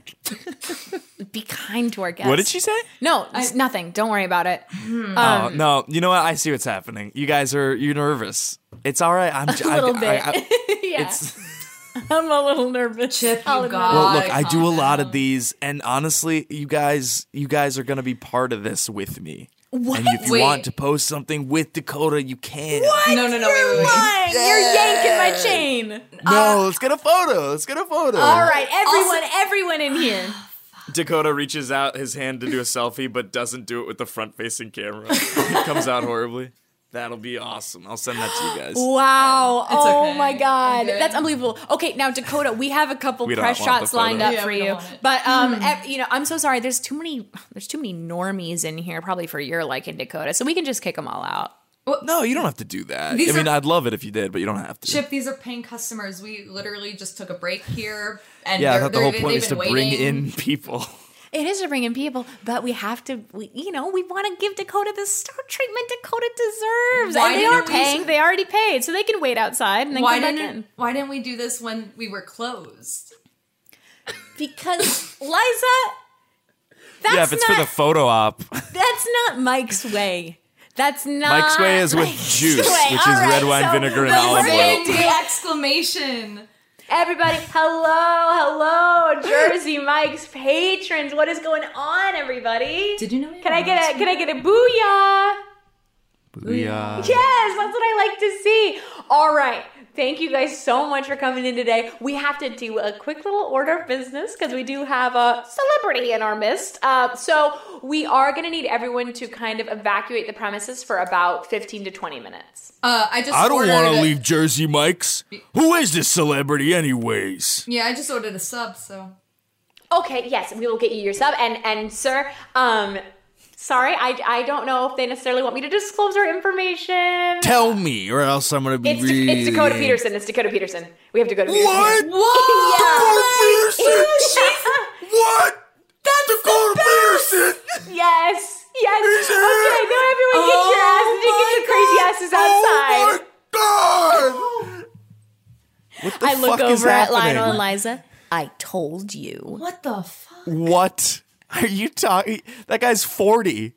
be kind to our guests. What did she say? No, it's nothing. Don't worry about it. Oh no, you know what? I see what's happening. You guys you're nervous. It's all right. I'm A little bit. Yeah. It's I'm a little nervous. Chip, I'll you admit got it. well, look, I do a calm lot down. of these, and honestly, you guys are gonna be part of this with me. What? And if you Wait. want to post something with Dakota, you can. No, wait. Lying. You're yanking my chain. No, let's get a photo. All right, everyone in here. Dakota reaches out his hand to do a selfie, but doesn't do it with the front-facing camera. It comes out horribly. That'll be awesome. I'll send that to you guys. Wow. Oh okay. my God. I'm good. That's unbelievable. Okay, now Dakota, we have a couple We don't press want the shots lined photo. up Yeah, for we don't you. want it. But I'm so sorry. There's too many normies in here, probably for your liking, Dakota. So we can just kick them all out. No, you don't have to do that. These I mean, are- I'd love it if you did, but you don't have to. Chip, these are paying customers. We literally just took a break here, and Yeah, I thought the whole they've point was to been bring waiting. in people. It is to bring in people, but we have to, we want to give Dakota the star treatment Dakota deserves. Why And they didn't are we- paying. They already paid, so they can wait outside and then come back in. Why didn't we do this when we were closed? Because, Liza, that's Yeah, if it's not, for the photo op. that's not Mike's way. That's not Mike's way is with Mike's juice, way. which All is right, red wine, so vinegar, and the olive same oil. deal. The exclamation. Everybody, hello, Jersey Mike's patrons. What is going on, everybody? Did you know? Can I get a booyah? Booyah. Yes, that's what I like to see. All right. Thank you guys so much for coming in today. We have to do a quick little order of business because we do have a celebrity in our midst. So we are going to need everyone to kind of evacuate the premises for about 15 to 20 minutes. I don't want want to leave Jersey Mike's. Who is this celebrity, anyways? Yeah, I just ordered a sub, so. Okay, yes, we will get you your sub. And sir, sorry, I don't know if they necessarily want me to disclose our information. Tell me, or else I'm gonna be It's Dakota Peterson. It's Dakota Peterson. We have Dakota Peterson. What? What? Dakota Peterson? What? That's Dakota Peterson? Yes. Yes. Is it? Okay, now everyone get your asses, get your crazy asses outside. Oh my god! What the I look fuck is over at happening? Lionel and Liza. I told you. What the fuck? What are you talking? That guy's 40.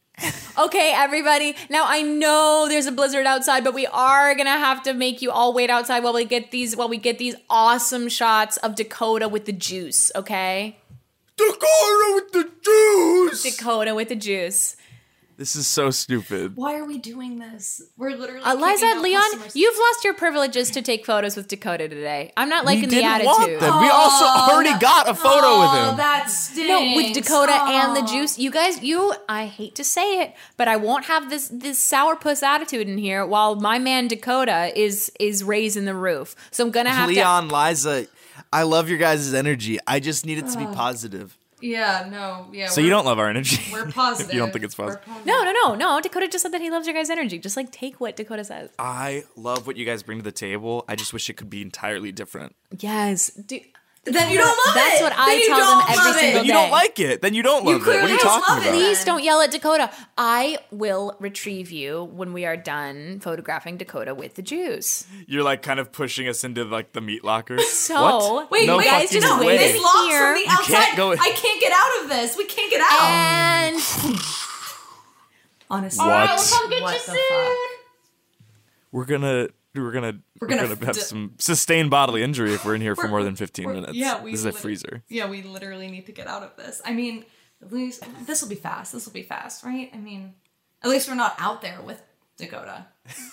Okay, everybody. Now I know there's a blizzard outside, but we are gonna have to make you all wait outside while we get these awesome shots of Dakota with the juice. Okay, Dakota with the juice. Dakota with the juice. This is so stupid. Why are we doing this? We're literally. Liza, kicking out Leon, customers. you've lost your privileges to take photos with Dakota today. I'm not We liking the didn't attitude. want them. We also already got a photo with him. That stinks. No, with Dakota and the Oh. juice. You guys, I hate to say it, but I won't have this sourpuss attitude in here while my man Dakota is raising the roof. So I'm gonna have Leon, Liza, I love your guys' energy. I just need it to be positive. Yeah, no, yeah. So you don't love our energy? We're positive. You don't think it's We're positive? to no. Dakota just said that he loves your guys' energy. Just like take what Dakota says. I love what you guys bring to the table. I just wish it could be entirely different. Yes, dude. Then you don't love That's it. what I Then you tell don't them every love single it. Then you don't like it. Then you don't love it. What are clearly you don't talking love it. about? Please don't yell at Dakota. I will retrieve you when we are done photographing Dakota with the juice. You're like kind of pushing us into like the meat lockers. So, What? Wait, No wait, fucking no, way. this locks Here. from the You outside. can't go- I can't get out of this. We can't get out. And Honestly, What? what the fuck? We're gonna have some sustained bodily injury if we're in here for more than 15 minutes. Yeah, this is a freezer. Yeah, we literally need to get out of this. I mean, at least this will be fast. This will be fast, right? I mean, at least we're not out there with Dakota.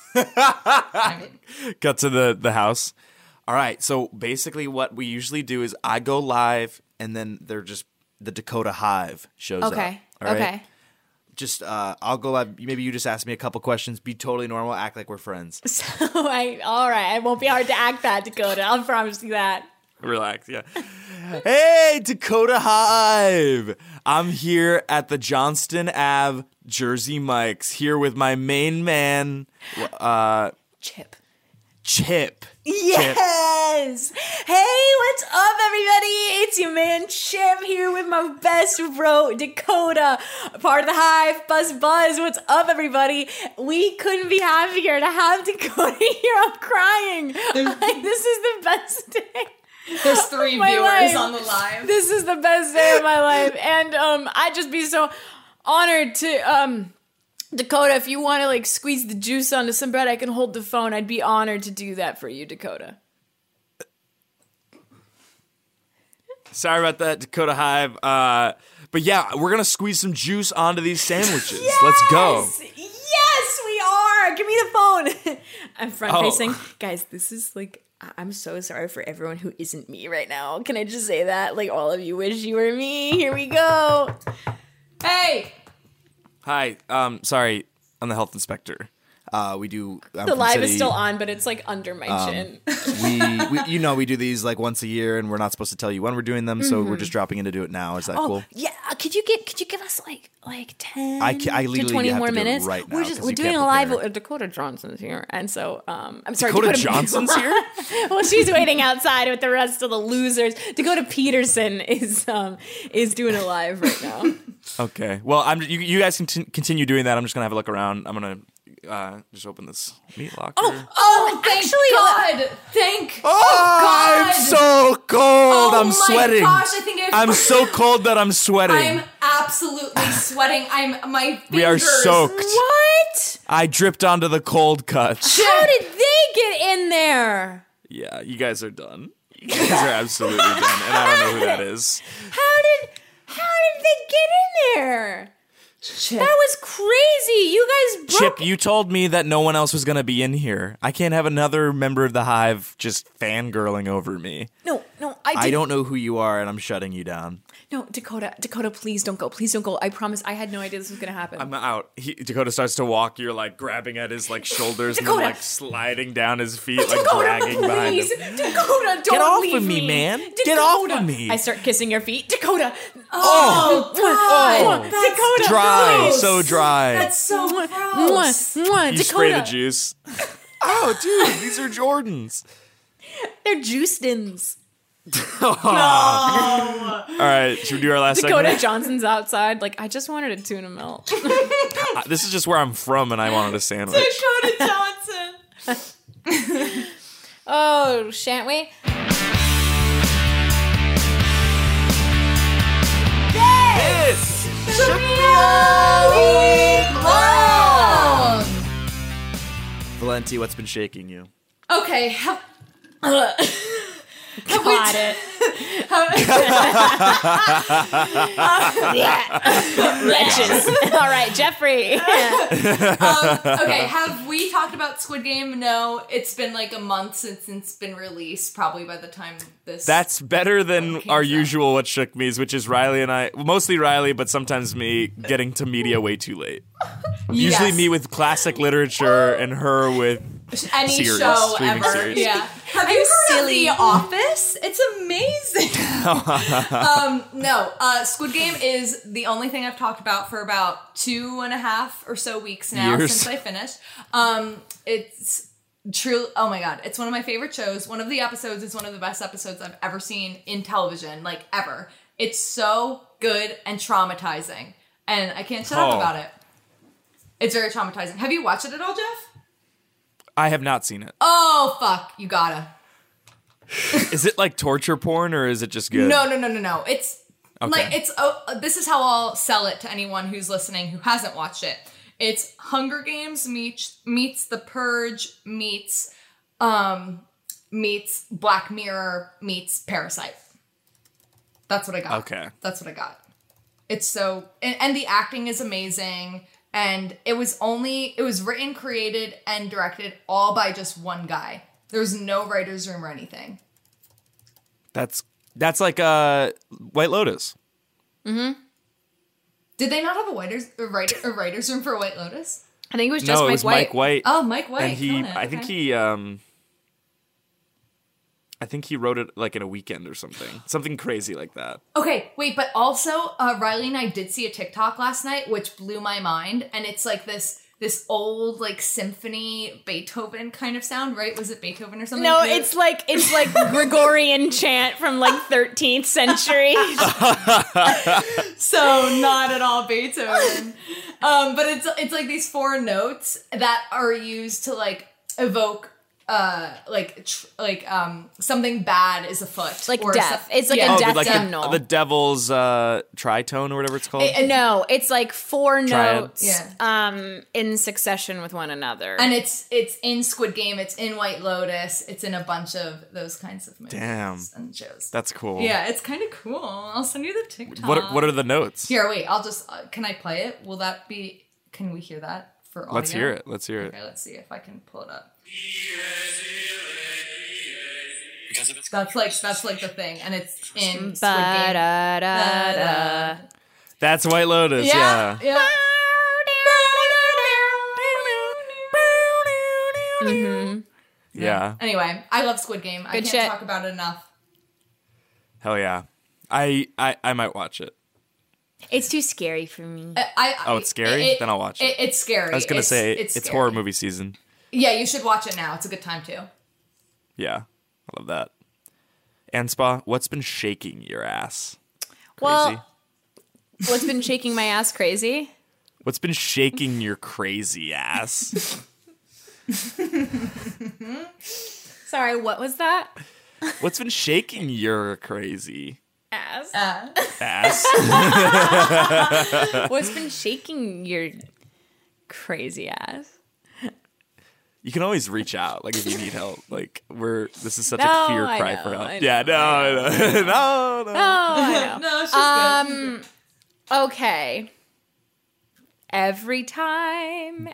Got to the house. All right, so basically what we usually do is I go live and then they're just the Dakota Hive shows up. okay, All right? okay. Just I'll go live. Maybe you just ask me a couple questions. Be totally normal. Act like we're friends. So all right. It won't be hard to act that, Dakota. I'll promise you that. Relax, yeah. Hey, Dakota Hive! I'm here at the Johnston Ave Jersey Mike's here with my main man, Chip. Chip. Yes! Hey, what's up, everybody? It's your man Chip here with my best bro, Dakota, part of the Hive, Buzz. What's up, everybody? We couldn't be happier to have Dakota here. I'm crying. This is the best day. There's 3 of my viewers life. on the live. This is the best day of my life. And I'd just be so honored to Dakota, if you want to like squeeze the juice onto some bread, I can hold the phone. I'd be honored to do that for you, Dakota. Sorry about that, Dakota Hive. But yeah, we're gonna squeeze some juice onto these sandwiches. Yes! Let's go. Yes, we are. Give me the phone. I'm front facing. Oh. Guys, this is like, I'm so sorry for everyone who isn't me right now. Can I just say that? Like, all of you wish you were me. Here we go. Hey, Hi. Sorry, I'm the health inspector. We do. The live is still on, but it's like under my chin. We do these like once a year, and we're not supposed to tell you when we're doing them, so we're just dropping in to do it now. Is that cool? Yeah. Could you give us like 10 I to legally 20 have more to do it minutes? right now, We're 'cause we're you doing can't a live. prepare. Dakota Johnson's here, and so I'm sorry. Dakota Johnson's here? Well, she's waiting outside with the rest of the losers. Dakota Peterson is doing a live right now. Okay. Well, you guys can continue doing that. I'm just gonna have a look around. I'm gonna just open this meat locker. oh, thank God, thank. God. I'm so cold. Oh I'm my sweating. gosh, I think I'm so cold that I'm sweating. I'm absolutely sweating. My fingers. We are soaked. What? I dripped onto the cold cuts. How did they get in there? Yeah, you guys are done. You guys are absolutely done, and I don't know who that is. How did they get in there? Chip. That was crazy. You guys broke. Chip, you told me that no one else was gonna be in here. I can't have another member of the Hive just fangirling over me. No, I don't know who you are, and I'm shutting you down. No, Dakota, please don't go. Please don't go. I promise. I had no idea this was gonna happen. I'm out. Dakota starts to walk. You're like grabbing at his like shoulders and Dakota. then like sliding down his feet, like Dakota, dragging behind please. him. Dakota, don't Get off leave of me, man. Dakota. Get off of me. I start kissing your feet. Dakota. Oh, God. Dakota. Dry, please. so dry. That's so gross. Mwah, You Dakota. spray the juice. Oh, dude, these are Jordans. They're Juicedins. All right, should we do our last Dakota segment? Johnson's outside. Like, I just wanted a tuna melt. This is just where I'm from, and I wanted a sandwich. Dakota Johnson. Oh, shan't we? This shook me all week long. Valenti, what's been shaking you? Okay. Got it. Wretches. All right, Jeffrey. Okay, have we talked about Squid Game? No, it's been like a month since it's been released, probably by the time this... That's better than our usual What Shook Me's, which is Riley and I, mostly Riley, but sometimes me, getting to media way too late. Usually me with classic literature and her with any series, show streaming ever. series. Yeah. Have you heard of The Office? It's amazing. No, Squid Game is the only thing I've talked about for about 2.5 or so weeks now Years. since I finished. It's True. Oh my God. It's one of my favorite shows. One of the episodes is one of the best episodes I've ever seen in television, like ever. It's so good and traumatizing. And I can't shut up about it. It's very traumatizing. Have you watched it at all, Jeff? I have not seen it. Oh, fuck. You gotta. Is it like torture porn or is it just good? No. It's Okay. like, this is how I'll sell it to anyone who's listening who hasn't watched it. It's Hunger Games meets The Purge meets Black Mirror meets Parasite. That's what I got. Okay. That's what I got. It's so, and the acting is amazing. And it was written, created, and directed all by just one guy. There was no writer's room or anything. That's like White Lotus. Mm-hmm. Did they not have a writer's room for White Lotus? I think it was just Mike White. Oh, Mike White. And he, Conan. I think he wrote it like in a weekend or something crazy like that. Okay, wait, but also Riley and I did see a TikTok last night, which blew my mind, and it's like this old like symphony Beethoven kind of sound, right? Was it Beethoven or something? No, it's like Gregorian chant from like 13th century. So not at all Beethoven. But it's like these 4 notes that are used to like evoke something bad is afoot, like death. It's like a death hymnal. The devil's tritone or whatever it's called. No, it's like 4 Triad. notes in succession with one another. And it's in Squid Game, it's in White Lotus, it's in a bunch of those kinds of movies and shows. That's cool. Yeah, it's kind of cool. I'll send you the TikTok. What are the notes? Here, wait. I'll just. Can I play it? Will that be? Can we hear that for audio? Let's hear it. Okay, let's see if I can pull it up. That's like the thing, and it's in Squid Game. That's White Lotus. Yeah. Mm-hmm. Yeah. Anyway, I love Squid Game. I can't talk about it enough. Hell yeah. I might watch it. It's too scary for me. It's scary? Then I'll watch it. It's scary. I was going to say, it's scary. horror movie season. Yeah, you should watch it now. It's a good time, too. Yeah, I love that. Anspa, what's been shaking your ass? Crazy? Well, what's been shaking my ass crazy? What's been shaking your crazy ass? Sorry, what was that? What's been shaking your crazy ass? Ass. What's been shaking your crazy ass? You can always reach out, like if you need help. Like this is such a clear cry for help. No. No, she's good. Okay. Every time.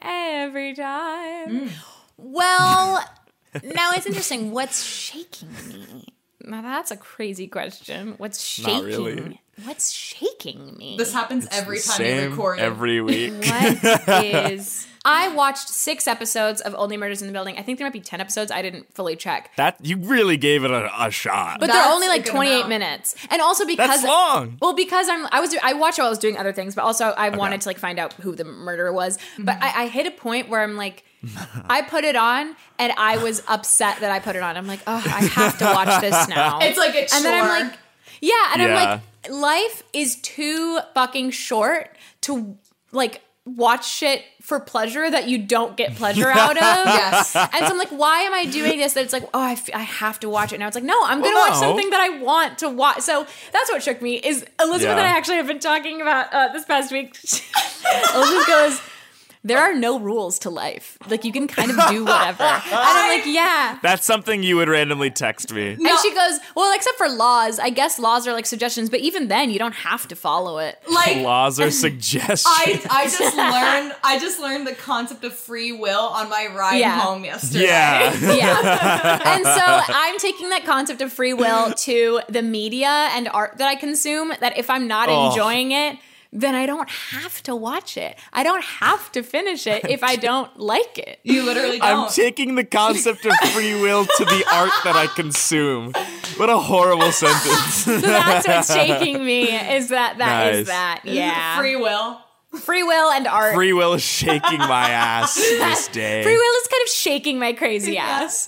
Well, now it's interesting. What's shaking me? Now that's a crazy question. What's shaking? Not really. What's shaking me? This happens every time we record. Every week. What is... I watched 6 episodes of Only Murders in the Building. I think there might be 10 episodes. I didn't fully check. That you really gave it a shot. But they're only like 28 minutes. And also because... That's long! Well, because I watched while I was doing other things, but also I wanted to like find out who the murderer was. But I hit a point where I'm like... I put it on and I was upset that I put it on. I'm like, oh, I have to watch this now. It's like a chore. And then I'm like, I'm like, life is too fucking short to like watch shit for pleasure that you don't get pleasure out of. Yes. And so I'm like, why am I doing this? That it's like, oh, I have to watch it now. It's like, no, I'm going to watch something that I want to watch. So that's what shook me is Elizabeth and I actually have been talking about this past week. Elizabeth goes, there are no rules to life. Like, you can kind of do whatever. And I'm like, yeah. That's something you would randomly text me. No. And she goes, well, except for laws. I guess laws are like suggestions, but even then, you don't have to follow it. Like laws are suggestions. I just learned the concept of free will on my ride home yesterday. Yeah. And so I'm taking that concept of free will to the media and art that I consume, that if I'm not enjoying it, then I don't have to watch it. I don't have to finish it if I don't like it. You literally don't. I'm taking the concept of free will to the art that I consume. What a horrible sentence. So that's what's shaking me, is that. Nice. Yeah. Free will. Free will and art. Free will is shaking my ass this day. Free will is kind of shaking my crazy ass.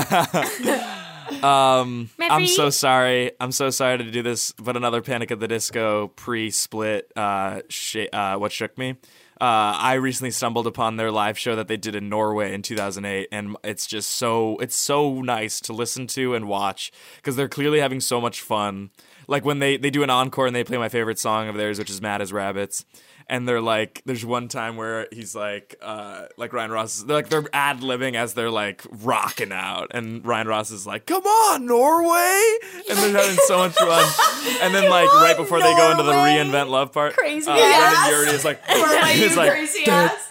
I'm so sorry. I'm so sorry to do this, but another Panic at the Disco pre-split what shook me. I recently stumbled upon their live show that they did in Norway in 2008, and it's so nice to listen to and watch because they're clearly having so much fun. Like when they do an encore and they play my favorite song of theirs, which is Mad as Rabbits. And they're like, there's one time where he's like Ryan Ross, they're ad-libbing as they're like rocking out. And Ryan Ross is like, come on, Norway. And they're having so much fun. And then like right before they go into the reinvent love part, crazy Brendan Urie is like, crazy ass.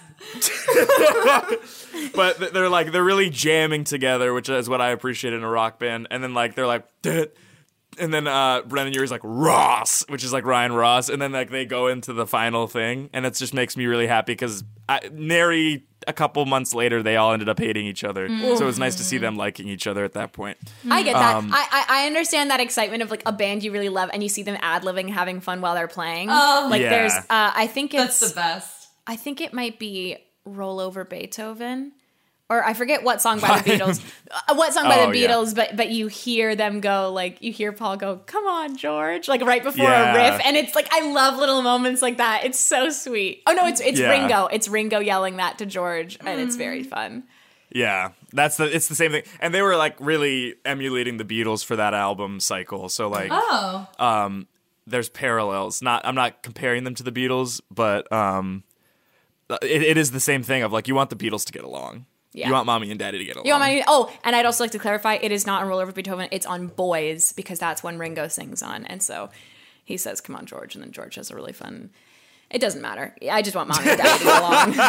But they're really jamming together, which is what I appreciate in a rock band. And then like, they're like, and then Brendan Urie's like Ross, which is like Ryan Ross, and then like they go into the final thing, and it just makes me really happy because nary a couple months later they all ended up hating each other. So it was nice to see them liking each other at that point. I get that. I understand that excitement of like a band you really love and you see them ad-libbing, having fun while they're playing. There's I think it's That's the best. I think it might be Roll Over Beethoven. Or I forget what song by the Beatles. But you hear them go, like, you hear Paul go, come on, George, like right before a riff. And it's like, I love little moments like that. It's so sweet. Oh, no, it's Ringo. It's Ringo yelling that to George, and it's very fun. Yeah, it's the same thing. And they were like really emulating the Beatles for that album cycle. So like, there's parallels. I'm not comparing them to the Beatles, but it is the same thing of like, you want the Beatles to get along. Yeah. You want mommy and daddy to get along. And I'd also like to clarify, it is not on Roll Over Beethoven, it's on Boys, because that's when Ringo sings on. And so he says, come on, George, and then George has a really fun... It doesn't matter. I just want mommy and daddy to get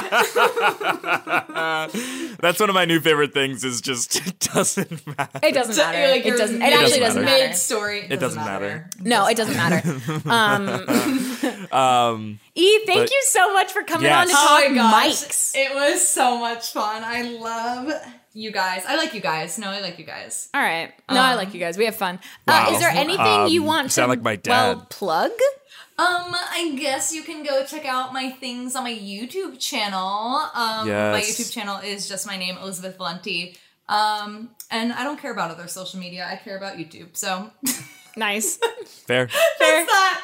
along. That's one of my new favorite things is just, it doesn't matter. It doesn't matter. It actually doesn't matter. Mid-story, it doesn't matter. No, it doesn't matter. Eve, thank you so much for coming on to talk mics. It was so much fun. I love you guys. I like you guys. No, I like you guys. All right. No, I like you guys. We have fun. Wow. Is there anything you want to like my dad. Plug? I guess you can go check out my things on my YouTube channel. My YouTube channel is just my name, Elizabeth Valenti. And I don't care about other social media. I care about YouTube. So nice. Fair. That's that.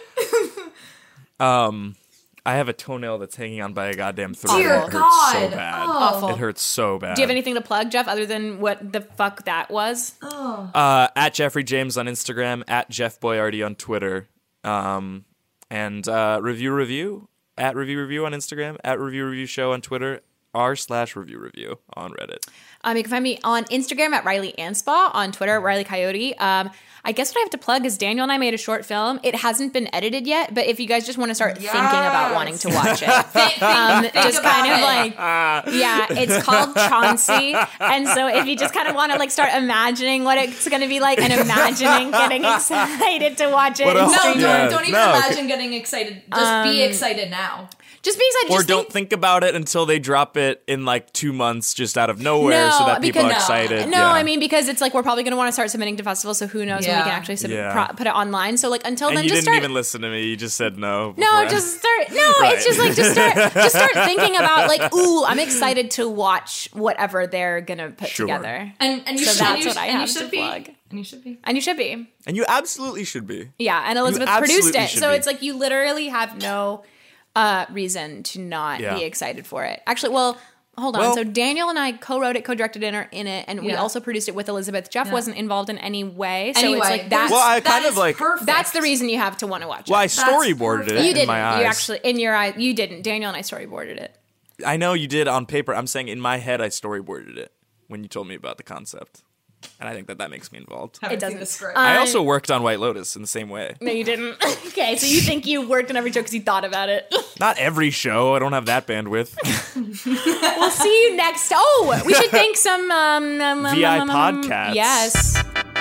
I have a toenail that's hanging on by a goddamn thread. Dear it hurts God. so bad. Awful. It hurts so bad. Do you have anything to plug, Jeff, other than what the fuck that was? At Jeffrey James on Instagram, at Jeff Boyardi on Twitter. And review at review on Instagram, at review show on Twitter, r/review on Reddit. You can find me on Instagram at Riley Anspaugh, on Twitter, Riley Coyote. I guess what I have to plug is Daniel and I made a short film. It hasn't been edited yet, but if you guys just want to start thinking about wanting to watch it, just kind of like, it's called Chauncey. And so if you just kind of want to like start imagining what it's going to be like and imagining getting excited to watch it. Don't even imagine getting excited. Just be excited now. Just be excited. Or don't think about it until they drop it in like 2 months just out of nowhere so that people are excited. No, I mean, because it's like we're probably going to want to start submitting to festivals, so who knows when we can actually put it online. So like until and then, you just didn't even listen to me. You just said no. No, just start. No, right. It's just like just start thinking about like, ooh, I'm excited to watch whatever they're going to put together. And you so should, that's what I have to plug. And you should be. And you should be. And you absolutely should be. Yeah, and Elizabeth produced it, so it's like you literally have no reason to not be excited for it. Actually, well, hold on. So Daniel and I co-wrote it, co-directed in it, and we also produced it with Elizabeth. Jeff wasn't involved in any way, so it's like that's perfect. That's the reason you have to want to watch it. Well, I storyboarded it. You didn't. My eyes. You actually in your eye. You didn't. Daniel and I storyboarded it. I know you did on paper. I'm saying in my head I storyboarded it when you told me about the concept. And I think that makes me involved. It doesn't. The script. I also worked on White Lotus in the same way. No, you didn't. Okay, so you think you worked on every show because you thought about it? Not every show. I don't have that bandwidth. We'll see you next. Oh, we should thank some VI podcasts. Yes.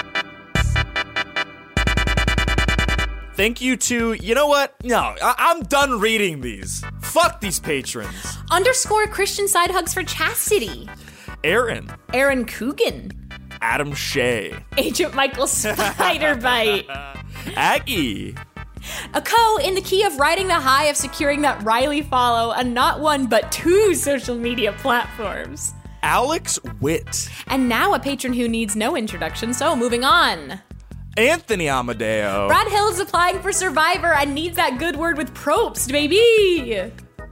Thank you to, you know what? No, I'm done reading these. Fuck these patrons. _ Christian Side Hugs for Chastity. Aaron Coogan. Adam Shea. Agent Michael Spiderbite. Aggie. A co in the key of riding the high of securing that Riley follow on not one but 2 social media platforms. Alex Witt. And now a patron who needs no introduction, so moving on. Anthony Amadeo. Brad Hill is applying for Survivor and needs that good word with Probst, baby.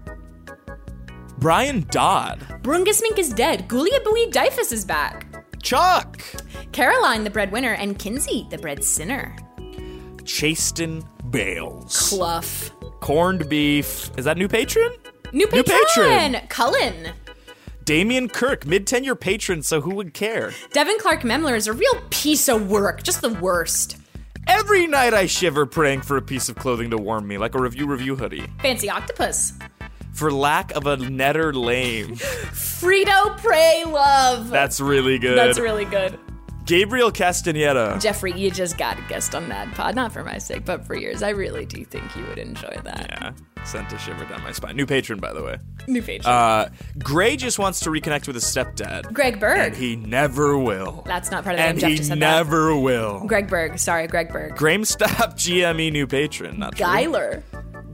Brian Dodd. Brungismink is dead. Gulia Bui Dyfus is back. Chuck. Caroline, the breadwinner, and Kinsey, the bread sinner. Chasten Bales. Cluff. Corned beef. Is that new patron? New patron. Cullen. Damian Kirk, mid-tenure patron, so who would care? Devin Clark Memler is a real piece of work, just the worst. Every night I shiver praying for a piece of clothing to warm me, like a review hoodie. Fancy Octopus. For lack of a netter lame. Frito Pray Love. That's really good. That's really good. Gabriel Castaneda. Jeffrey, you just got a guest on Mad Pod. Not for my sake, but for yours. I really do think you would enjoy that. Yeah. Sent a shiver down my spine. New patron, by the way. New patron. Gray just wants to reconnect with his stepdad. Greg Berg. And he never will. That's not part of the name. Jeff just said that. And he never will. Greg Berg. Sorry, Greg Berg. Gramestop GME new patron. Not true. Geiler.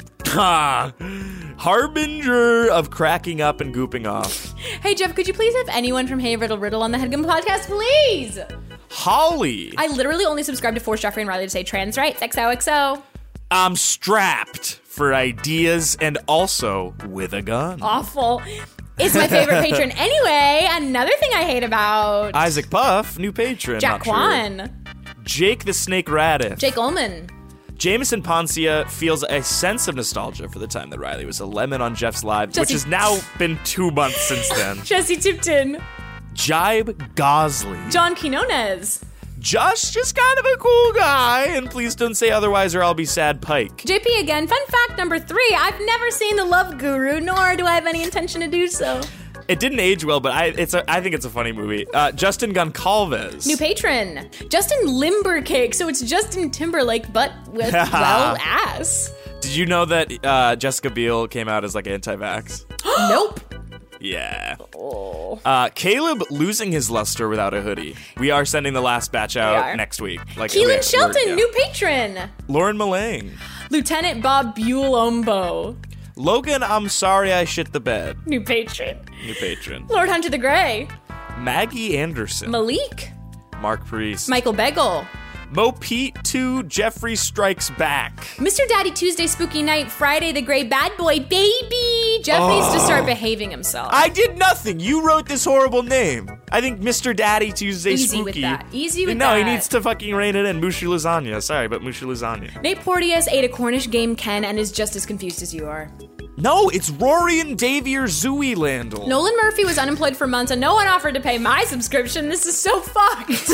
Harbinger of cracking up and gooping off. Hey, Jeff, could you please have anyone from Hey Riddle Riddle on the Headgum podcast, please? Holly. I literally only subscribe to Force Joffrey and Riley to say trans rights. XOXO. I'm strapped for ideas and also with a gun. Awful. It's my favorite patron anyway. Another thing I hate about. Isaac Puff, new patron. Jack Kwan. Jake the Snake Radiff. Jake Ullman. Jameson Poncia feels a sense of nostalgia for the time that Riley was a lemon on Jeff's live, which has now been 2 months since then. Jesse Tipton. Jibe Gosley. John Quinones. Josh, just kind of a cool guy, and please don't say otherwise or I'll be sad Pike. JP again. Fun fact number 3, I've never seen The Love Guru, nor do I have any intention to do so. It didn't age well, but I think it's a funny movie. Justin Goncalves. New patron. Justin Limbercake, so it's Justin Timberlake, but with, well, ass. Did you know that Jessica Biel came out as, like, anti-vax? Nope. Yeah. Caleb losing his luster without a hoodie. We are sending the last batch out next week. Like Keelan Shelton, new patron. Lauren Malang. Lieutenant Bob Buell-Ombo. Logan, I'm sorry I shit the bed. New patron. New patron. Lord Hunter the Grey. Maggie Anderson. Malik. Mark Priest. Michael Begel. Mo Pete 2, Jeffrey Strikes Back. Mr. Daddy Tuesday Spooky Night, Friday the Gray Bad Boy, baby! Jeff needs to start behaving himself. I did nothing. You wrote this horrible name. I think Mr. Daddy Tuesday Easy Spooky. With that. Easy with no, that. No, he needs to fucking rein it in. Mushu lasagna. Sorry, but mushu lasagna. Nate Porteous ate a Cornish game Ken and is just as confused as you are. No, it's Rory and Davier Zooey Landl. Nolan Murphy was unemployed for months and no one offered to pay my subscription. This is so fucked.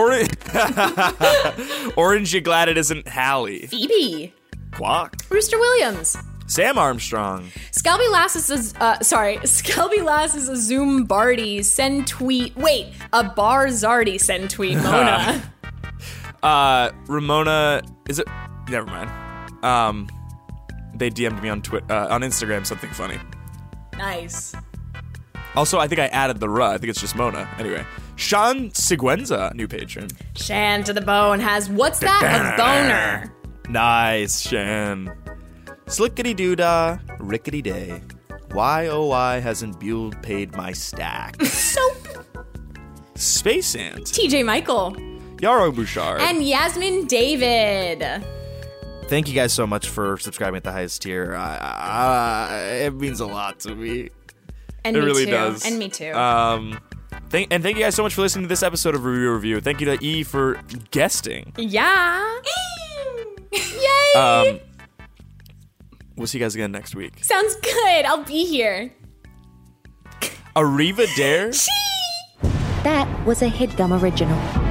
Orange, you glad it isn't Hallie. Phoebe. Quack. Rooster Williams. Sam Armstrong. Scalby Lass is a Zoombardi send tweet. Wait, a Barzardi send tweet. Mona. Ramona. Is it? Never mind. They DM'd me on on Instagram something funny. Nice. Also, I think I added the I think it's just Mona. Anyway, Sean Siguenza, new patron. Shan to the bone has what's that? A boner. Nice, Shan. Slickety doodah, rickety day. Why oh why hasn't Buell paid my stack? Soap. Space Ant. TJ Michael. Yaro Bouchard. And Yasmin David. Thank you guys so much for subscribing at the highest tier. It means a lot to me. And it me really too. does. And me too. Thank you guys so much for listening to this episode of Review. Thank you to E for guesting. Yeah. Yay. We'll see you guys again next week. Sounds good. I'll be here. Arriva Dare. That was a HeadGum original.